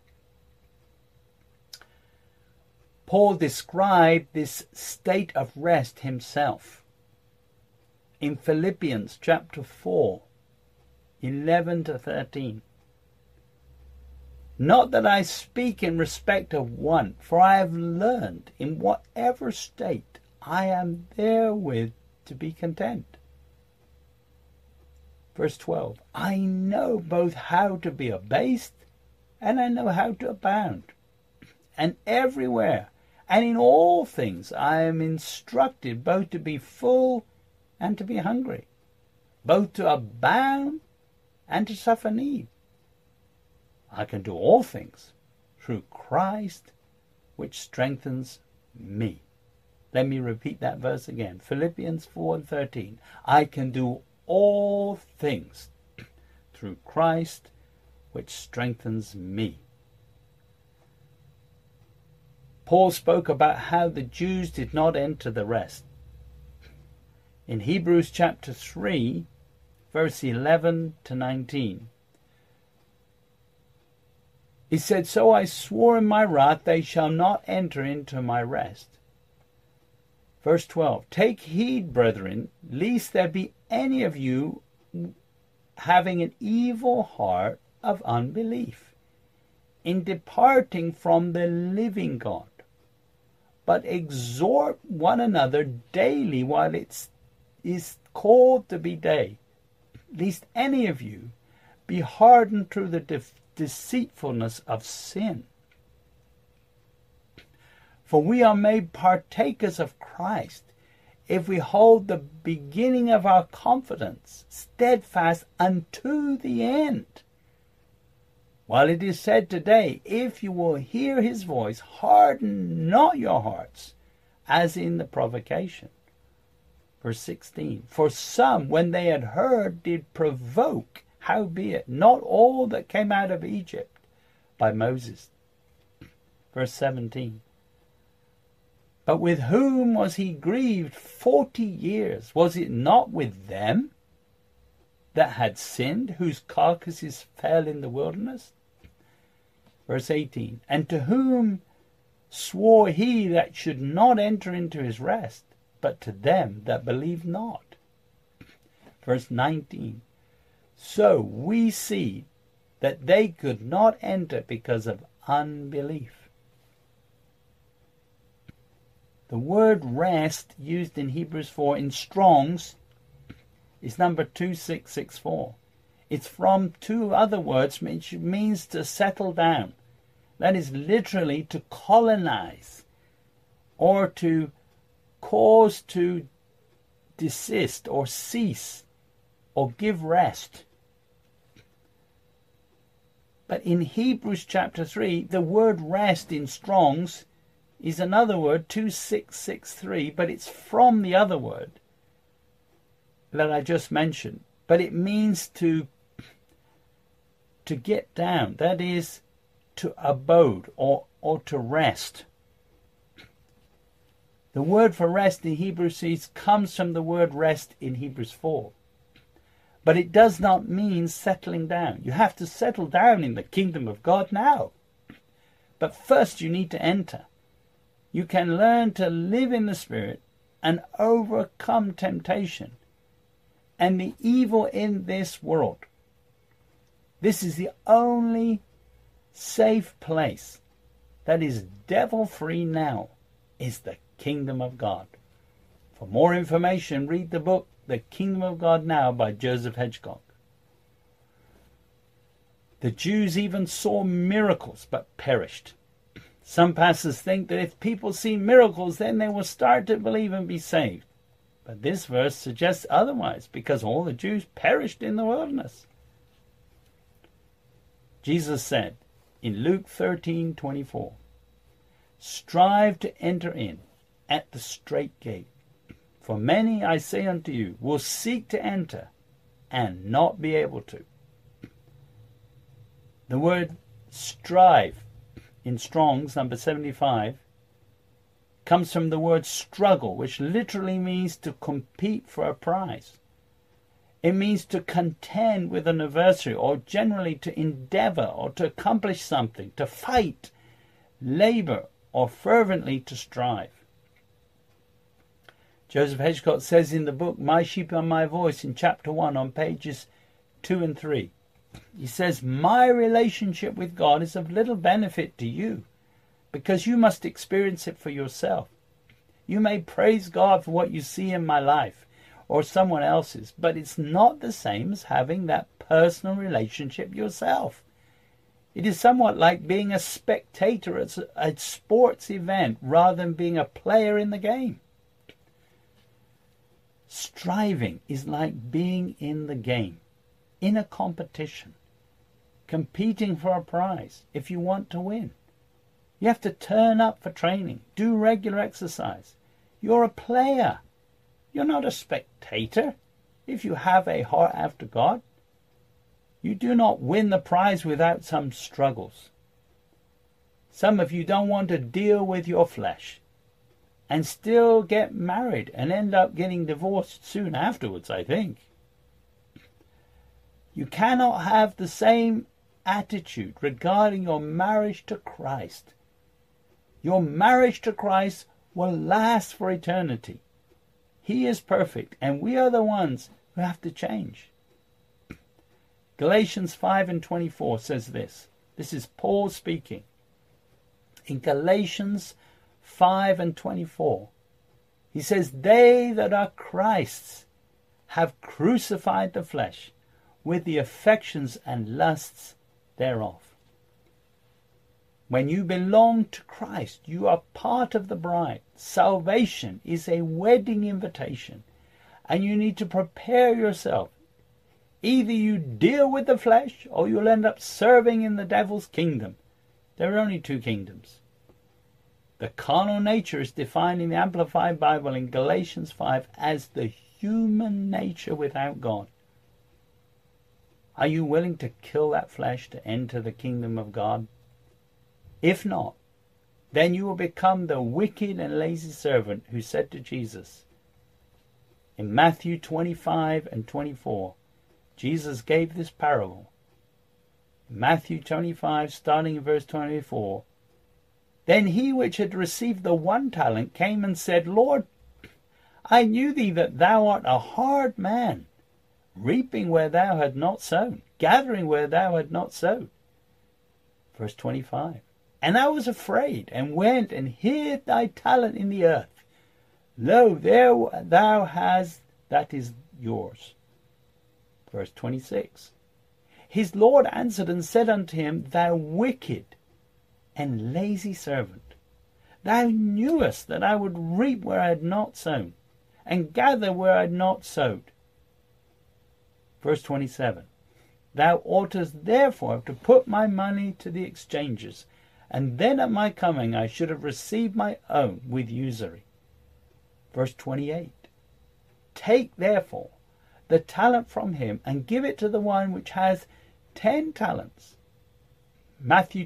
Paul described this state of rest himself in Philippians chapter 4, 11 to 13. "Not that I speak in respect of want, for I have learned in whatever state I am therewith to be content." Verse 12. "I know both how to be abased, and I know how to abound. And everywhere, and in all things, I am instructed both to be full and to be hungry, both to abound and to suffer need. I can do all things through Christ, which strengthens me." Let me repeat that verse again. Philippians 4:13. "I can do all things through Christ, which strengthens me." Paul spoke about how the Jews did not enter the rest. In Hebrews chapter 3, verse 11 to 19. He said, "So I swore in my wrath, they shall not enter into my rest." Verse 12, "Take heed, brethren, lest there be any of you having an evil heart of unbelief, in departing from the living God. But exhort one another daily while it is called to be day, lest any of you be hardened through the deceitfulness of sin. For we are made partakers of Christ, if we hold the beginning of our confidence steadfast unto the end. While it is said today, if you will hear his voice, harden not your hearts, as in the provocation. Verse 16, for some, when they had heard, did provoke, howbeit not all that came out of Egypt by Moses. Verse 17, but with whom was he grieved 40 years? Was it not with them that had sinned, whose carcasses fell in the wilderness? Verse 18, and to whom swore he that should not enter into his rest, but to them that believed not? Verse 19, so we see that they could not enter because of unbelief. The word rest used in Hebrews 4 in Strong's is number 2664. It's from two other words which means to settle down. That is literally to colonize or to cause to desist or cease or give rest. But in Hebrews chapter 3, the word rest in Strong's is another word, 2663, but it's from the other word that I just mentioned. But it means to get down, that is, to abode or to rest. The word for rest in Hebrews 6 comes from the word rest in Hebrews 4. But it does not mean settling down. You have to settle down in the kingdom of God now. But first you need to enter. You can learn to live in the Spirit and overcome temptation and the evil in this world. This is the only safe place that is devil-free now, is the kingdom of God. For more information, read the book The Kingdom of God Now by Joseph Hedgecock. The Jews even saw miracles but perished. Some pastors think that if people see miracles, then they will start to believe and be saved. But this verse suggests otherwise, because all the Jews perished in the wilderness. Jesus said in Luke 13:24, strive to enter in at the strait gate. For many, I say unto you, will seek to enter and not be able to. The word strive in Strong's number 75 comes from the word struggle, which literally means to compete for a prize. It means to contend with an adversary, or generally to endeavor or to accomplish something, to fight, labor, or fervently to strive. Joseph Hedgecock says in the book My Sheep and My Voice in chapter 1 on pages 2 and 3, he says, my relationship with God is of little benefit to you, because you must experience it for yourself. You may praise God for what you see in my life or someone else's, but it's not the same as having that personal relationship yourself. It is somewhat like being a spectator at a sports event rather than being a player in the game. Striving is like being in the game, in a competition, competing for a prize if you want to win. You have to turn up for training, do regular exercise. You're a player. You're not a spectator if you have a heart after God. You do not win the prize without some struggles. Some of you don't want to deal with your flesh and still get married and end up getting divorced soon afterwards, I think. You cannot have the same attitude regarding your marriage to Christ. Your marriage to Christ will last for eternity. He is perfect, and we are the ones who have to change. Galatians 5:24 says this. This is Paul speaking. In Galatians 5:24, he says, they that are Christ's have crucified the flesh with the affections and lusts thereof. When you belong to Christ, you are part of the bride. Salvation is a wedding invitation, and you need to prepare yourself. Either you deal with the flesh, or you'll end up serving in the devil's kingdom. There are only two kingdoms. The carnal nature is defined in the Amplified Bible in Galatians 5 as the human nature without God. Are you willing to kill that flesh to enter the kingdom of God? If not, then you will become the wicked and lazy servant who said to Jesus, in Matthew 25 and 24, Jesus gave this parable. Matthew 25, starting in verse 24, Then he which had received the 1 talent came and said, Lord, I knew thee that thou art a hard man, reaping where thou had not sown, gathering where thou had not sowed. Verse 25, And I was afraid, and went and hid thy talent in the earth. Lo, there thou hast that is yours. Verse 26, His Lord answered and said unto him, Thou wicked and lazy servant, thou knewest that I would reap where I had not sown, and gather where I had not sowed. Verse 27, Thou oughtest therefore to put my money to the exchangers, and then at my coming I should have received my own with usury. Verse 28, Take therefore the talent from him, and give it to the one which has 10 talents. Matthew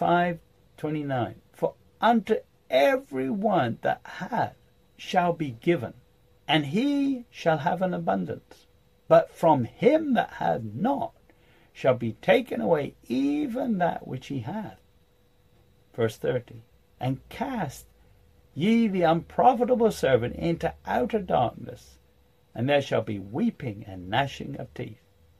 25:29, For unto every one that hath shall be given, and he shall have an abundance. But from him that hath not shall be taken away even that which he hath. Verse 30, And cast ye the unprofitable servant into outer darkness, and there shall be weeping and gnashing of teeth.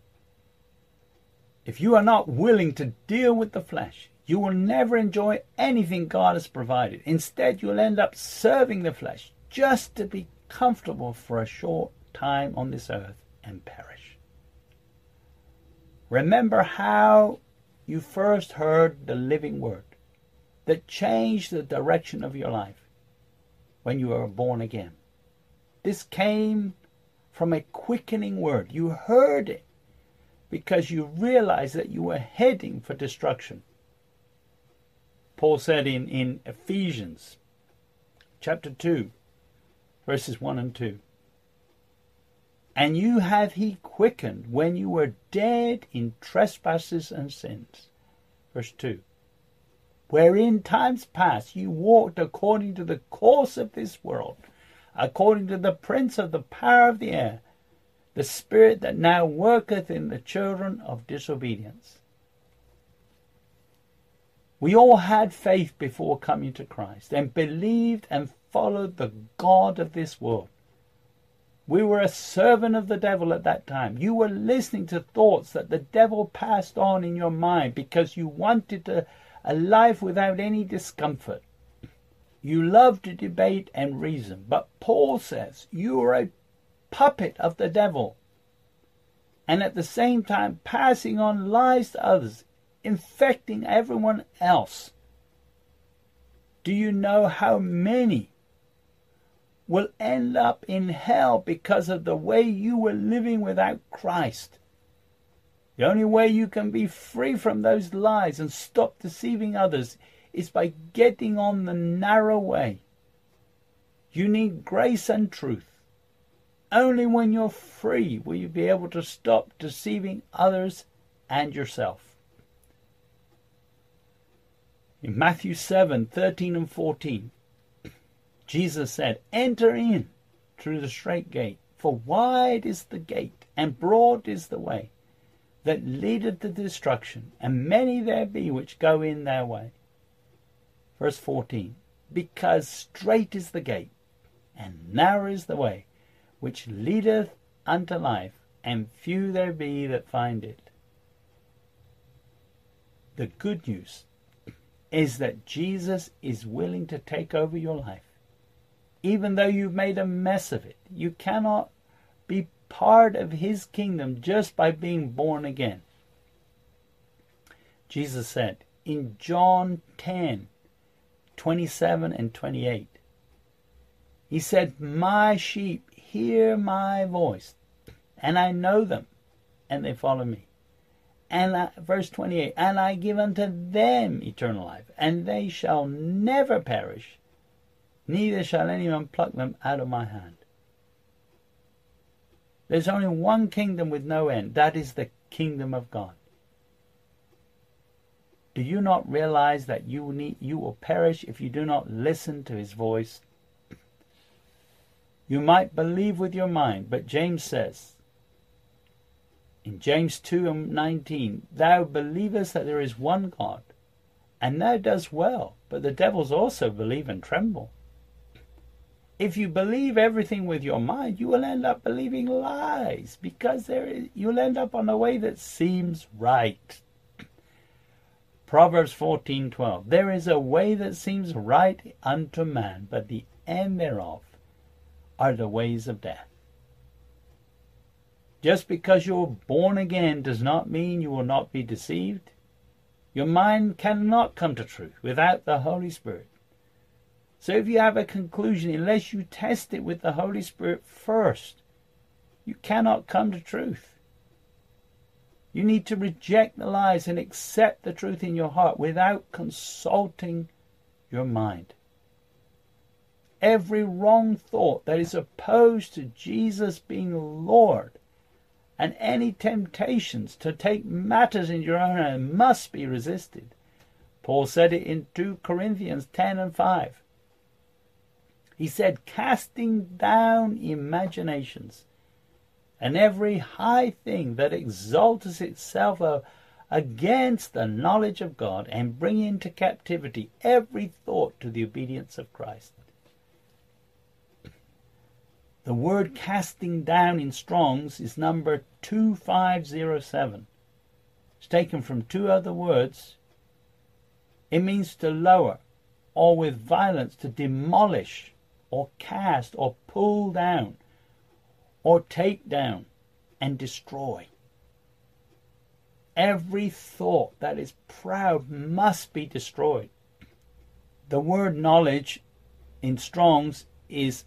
If you are not willing to deal with the flesh, you will never enjoy anything God has provided. Instead, you'll end up serving the flesh just to be comfortable for a short time on this earth and perish. Remember how you first heard the living word that changed the direction of your life when you were born again. This came from a quickening word. You heard it because you realized that you were heading for destruction. Paul said in Ephesians chapter 2, verses 1 and 2, And you hath he quickened when you were dead in trespasses and sins. Verse 2, Wherein times past you walked according to the course of this world, according to the prince of the power of the air, the spirit that now worketh in the children of disobedience. We all had faith before coming to Christ, and believed and followed the God of this world. We were a servant of the devil at that time. You were listening to thoughts that the devil passed on in your mind because you wanted a life without any discomfort. You love to debate and reason, but Paul says you are a puppet of the devil, and at the same time passing on lies to others, infecting everyone else. Do you know how many will end up in hell because of the way you were living without Christ? The only way you can be free from those lies and stop deceiving others is by getting on the narrow way. You need grace and truth. Only when you're free will you be able to stop deceiving others and yourself. In Matthew 7:13 and 14, Jesus said, Enter in through the strait gate, for wide is the gate, and broad is the way that leadeth to destruction, and many there be which go in their way. Verse 14, Because strait is the gate, and narrow is the way, which leadeth unto life, and few there be that find it. The good news is that Jesus is willing to take over your life. Even though you've made a mess of it, you cannot be part of his kingdom just by being born again. Jesus said in John 10:27 and 28. He said, "My sheep hear my voice, and I know them, and they follow me." And verse 28, "And I give unto them eternal life, and they shall never perish, neither shall anyone pluck them out of my hand." There's only one kingdom with no end. That is the kingdom of God. Do you not realize that you will perish if you do not listen to his voice? You might believe with your mind, but James says, in James 2:19, "Thou believest that there is one God, and thou dost well, but the devils also believe and tremble." If you believe everything with your mind, you will end up believing lies, because you'll end up on a way that seems right. Proverbs 14:12, "There is a way that seems right unto man, but the end thereof are the ways of death." Just because you're born again does not mean you will not be deceived. Your mind cannot come to truth without the Holy Spirit. So if you have a conclusion, unless you test it with the Holy Spirit first, you cannot come to truth. You need to reject the lies and accept the truth in your heart without consulting your mind. Every wrong thought that is opposed to Jesus being Lord, and any temptations to take matters in your own hand, must be resisted. Paul said it in 2 Corinthians 10:5. He said, "Casting down imaginations, and every high thing that exalteth itself against the knowledge of God, and bring into captivity every thought to the obedience of Christ." The word casting down in Strong's is number 2507. It's taken from two other words. It means to lower, or with violence to demolish, or cast, or pull down, or take down and destroy. Every thought that is proud must be destroyed. The word knowledge in Strong's is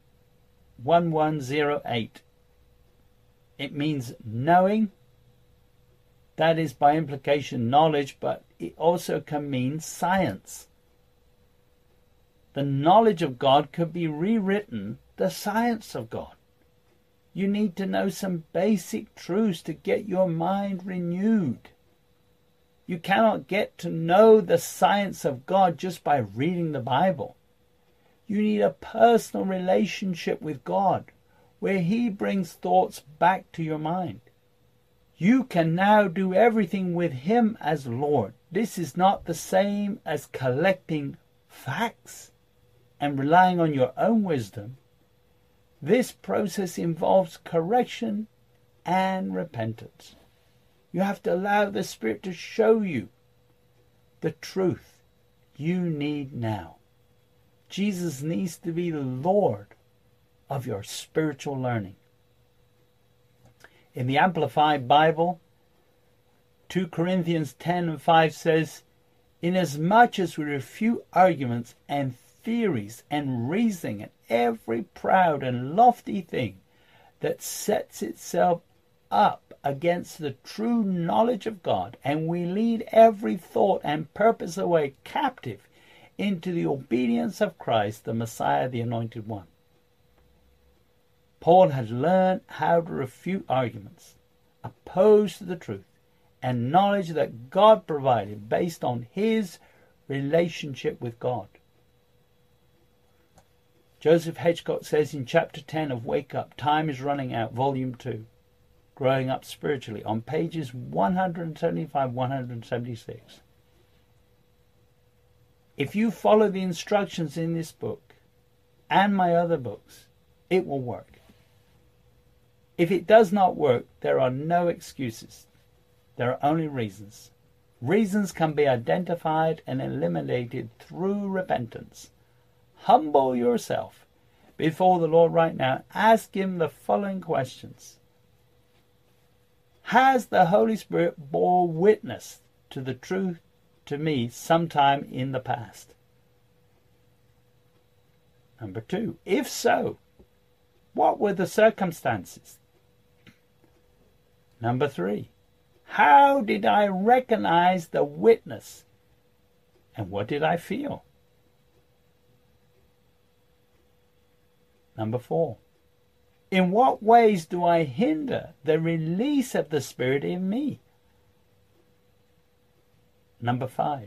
1108. It means knowing. That is by implication knowledge, but it also can mean science. The knowledge of God could be rewritten the science of God. You need to know some basic truths to get your mind renewed. You cannot get to know the science of God just by reading the Bible. You need a personal relationship with God where He brings thoughts back to your mind. You can now do everything with Him as Lord. This is not the same as collecting facts and relying on your own wisdom. This process involves correction and repentance. You have to allow the Spirit to show you the truth you need now. Jesus needs to be the Lord of your spiritual learning. In the Amplified Bible, 2 Corinthians 10:5 says, "Inasmuch as we refute arguments and theories and reasoning and every proud and lofty thing that sets itself up against the true knowledge of God, and we lead every thought and purpose away captive into the obedience of Christ, the Messiah, the Anointed One." Paul had learned how to refute arguments opposed to the truth and knowledge that God provided based on his relationship with God. Joseph Hedgcott says in chapter 10 of Wake Up, Time is Running Out, volume 2, Growing Up Spiritually, on pages 175, 176. If you follow the instructions in this book and my other books, it will work. If it does not work, there are no excuses. There are only reasons. Reasons can be identified and eliminated through repentance. Humble yourself before the Lord right now. Ask Him the following questions. Has the Holy Spirit bore witness to the truth to me sometime in the past? Number 2, if so, what were the circumstances? Number 3, how did I recognize the witness? And what did I feel? Number 4, in what ways do I hinder the release of the Spirit in me? Number 5,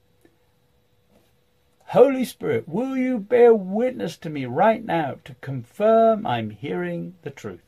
Holy Spirit, will you bear witness to me right now to confirm I'm hearing the truth?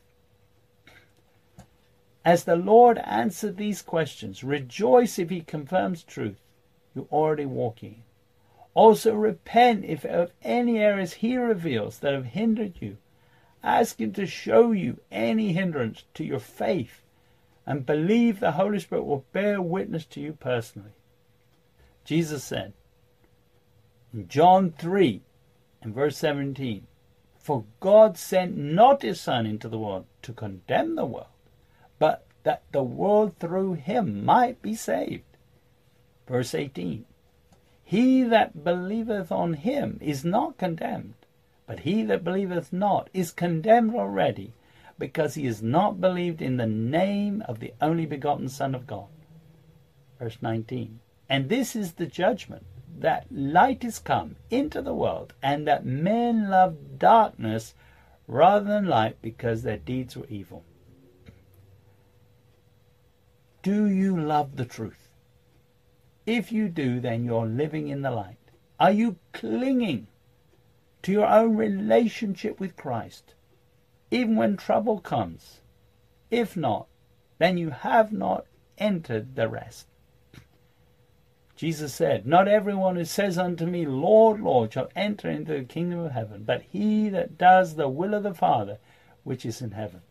As the Lord answered these questions, rejoice if he confirms truth you're already walking. Also repent if of any areas he reveals that have hindered you. Ask him to show you any hindrance to your faith, and believe the Holy Spirit will bear witness to you personally. Jesus said in John 3 and verse 17, for God sent not his Son into the world to condemn the world, but that the world through him might be saved. Verse 18, he that believeth on him is not condemned, but he that believeth not is condemned already, because he has not believed in the name of the only begotten Son of God. Verse 19, and this is the judgment, that light is come into the world, and that men love darkness rather than light, because their deeds were evil. Do you love the truth? If you do, then you're living in the light. Are you clinging to your own relationship with Christ, even when trouble comes? If not, then you have not entered the rest. Jesus said, not everyone who says unto me, Lord, Lord, shall enter into the kingdom of heaven, but he that does the will of the Father which is in heaven.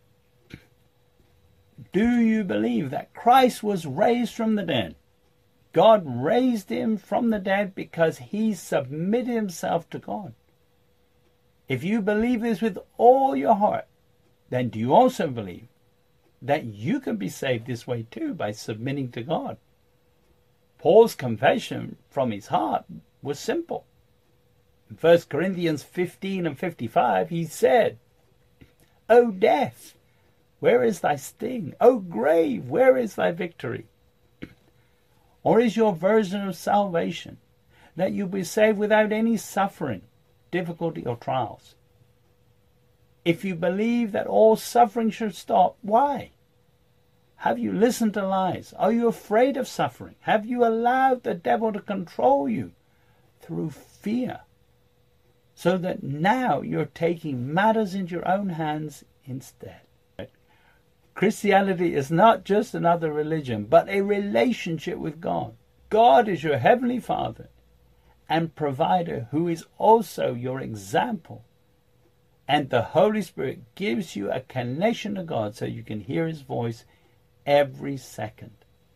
Do you believe that Christ was raised from the dead? God raised him from the dead because he submitted himself to God. If you believe this with all your heart, then do you also believe that you can be saved this way too, by submitting to God? Paul's confession from his heart was simple. In 1 Corinthians 15 and 55, he said, O death, where is thy sting? O grave, where is thy victory? Or is your version of salvation that you be saved without any suffering, difficulty, or trials? If you believe that all suffering should stop, why? Have you listened to lies? Are you afraid of suffering? Have you allowed the devil to control you through fear, so that now you're taking matters into your own hands instead? Christianity is not just another religion, but a relationship with God. God is your heavenly Father and provider, who is also your example. And the Holy Spirit gives you a connection to God so you can hear his voice every second.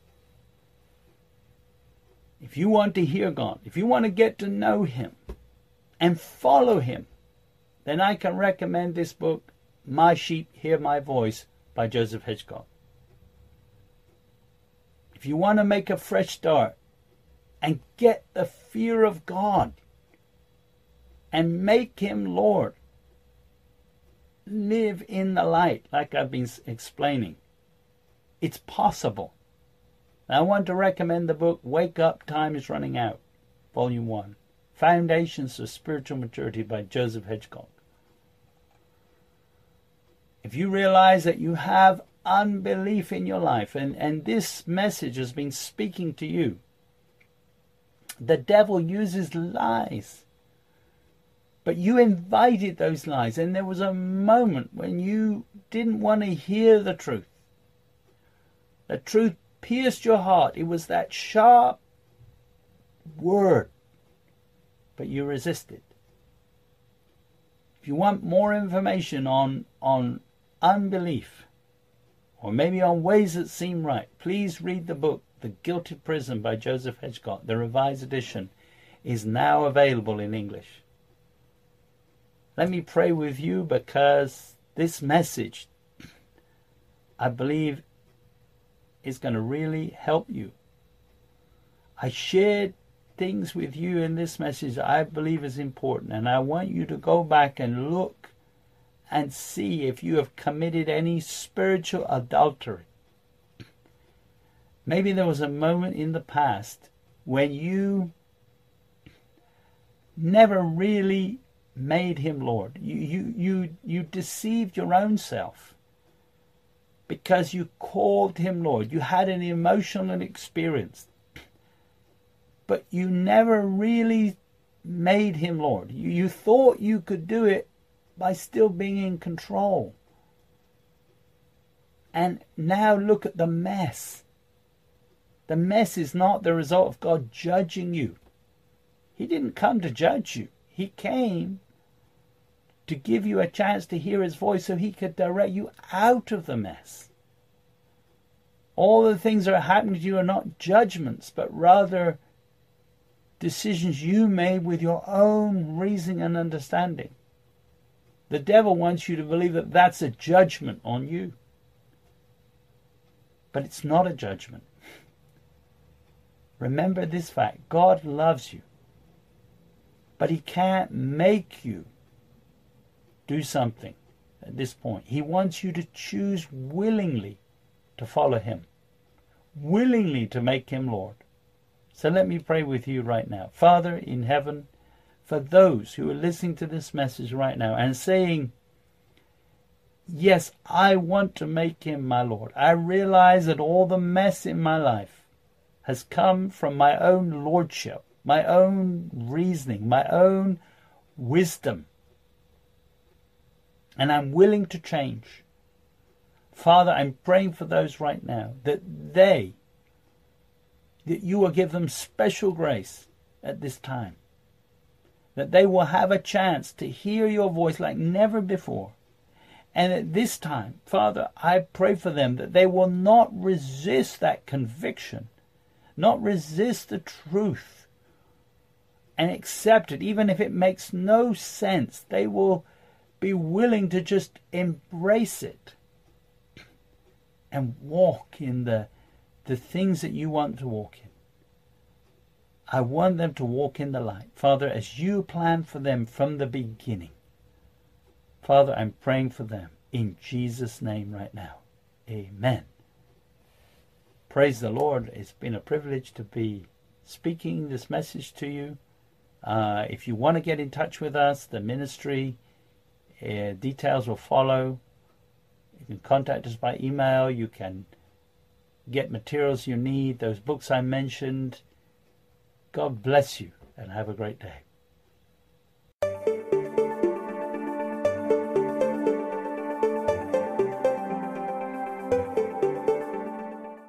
If you want to hear God, if you want to get to know him and follow him, then I can recommend this book, My Sheep Hear My Voice, by Joseph Hitchcock. If you want to make a fresh start and get the fear of God and make him Lord, live in the light like I've been explaining. It's possible. I want to recommend the book Wake Up, Time is Running Out, Volume 1, Foundations of Spiritual Maturity by Joseph Hitchcock. If you realize that you have unbelief in your life, and this message has been speaking to you, the devil uses lies. But you invited those lies, and there was a moment when you didn't want to hear the truth. The truth pierced your heart. It was that sharp word, but you resisted. If you want more information on unbelief, or maybe on ways that seem right, please read the book, The Guilty Prison by Joseph Hitchcock. The Revised Edition is now available in English. Let me pray with you, because this message, I believe, is going to really help you. I shared things with you in this message I believe is important, and I want you to go back and look and see if you have committed any spiritual adultery. Maybe there was a moment in the past when you never really made him Lord. You deceived your own self because you called him Lord. You had an emotional experience, but you never really made him Lord. You thought you could do it by still being in control. And now look at the mess. The mess is not the result of God judging you. He didn't come to judge you. He came to give you a chance to hear his voice so he could direct you out of the mess. All the things that are happening to you are not judgments, but rather decisions you made with your own reasoning and understanding. The devil wants you to believe that that's a judgment on you. But it's not a judgment. Remember this fact. God loves you. But he can't make you do something at this point. He wants you to choose willingly to follow him. Willingly to make him Lord. So let me pray with you right now. Father in heaven, for those who are listening to this message right now and saying, yes, I want to make him my Lord. I realize that all the mess in my life has come from my own lordship, my own reasoning, my own wisdom. And I'm willing to change. Father, I'm praying for those right now that you will give them special grace at this time. That they will have a chance to hear your voice like never before. And at this time, Father, I pray for them that they will not resist that conviction, not resist the truth, and accept it, even if it makes no sense. They will be willing to just embrace it and walk in the things that you want to walk in. I want them to walk in the light, Father, as you planned for them from the beginning. Father, I'm praying for them in Jesus' name right now. Amen. Praise the Lord. It's been a privilege to be speaking this message to you. If you want to get in touch with us, the ministry details will follow. You can contact us by email. You can get materials you need, those books I mentioned. God bless you and have a great day.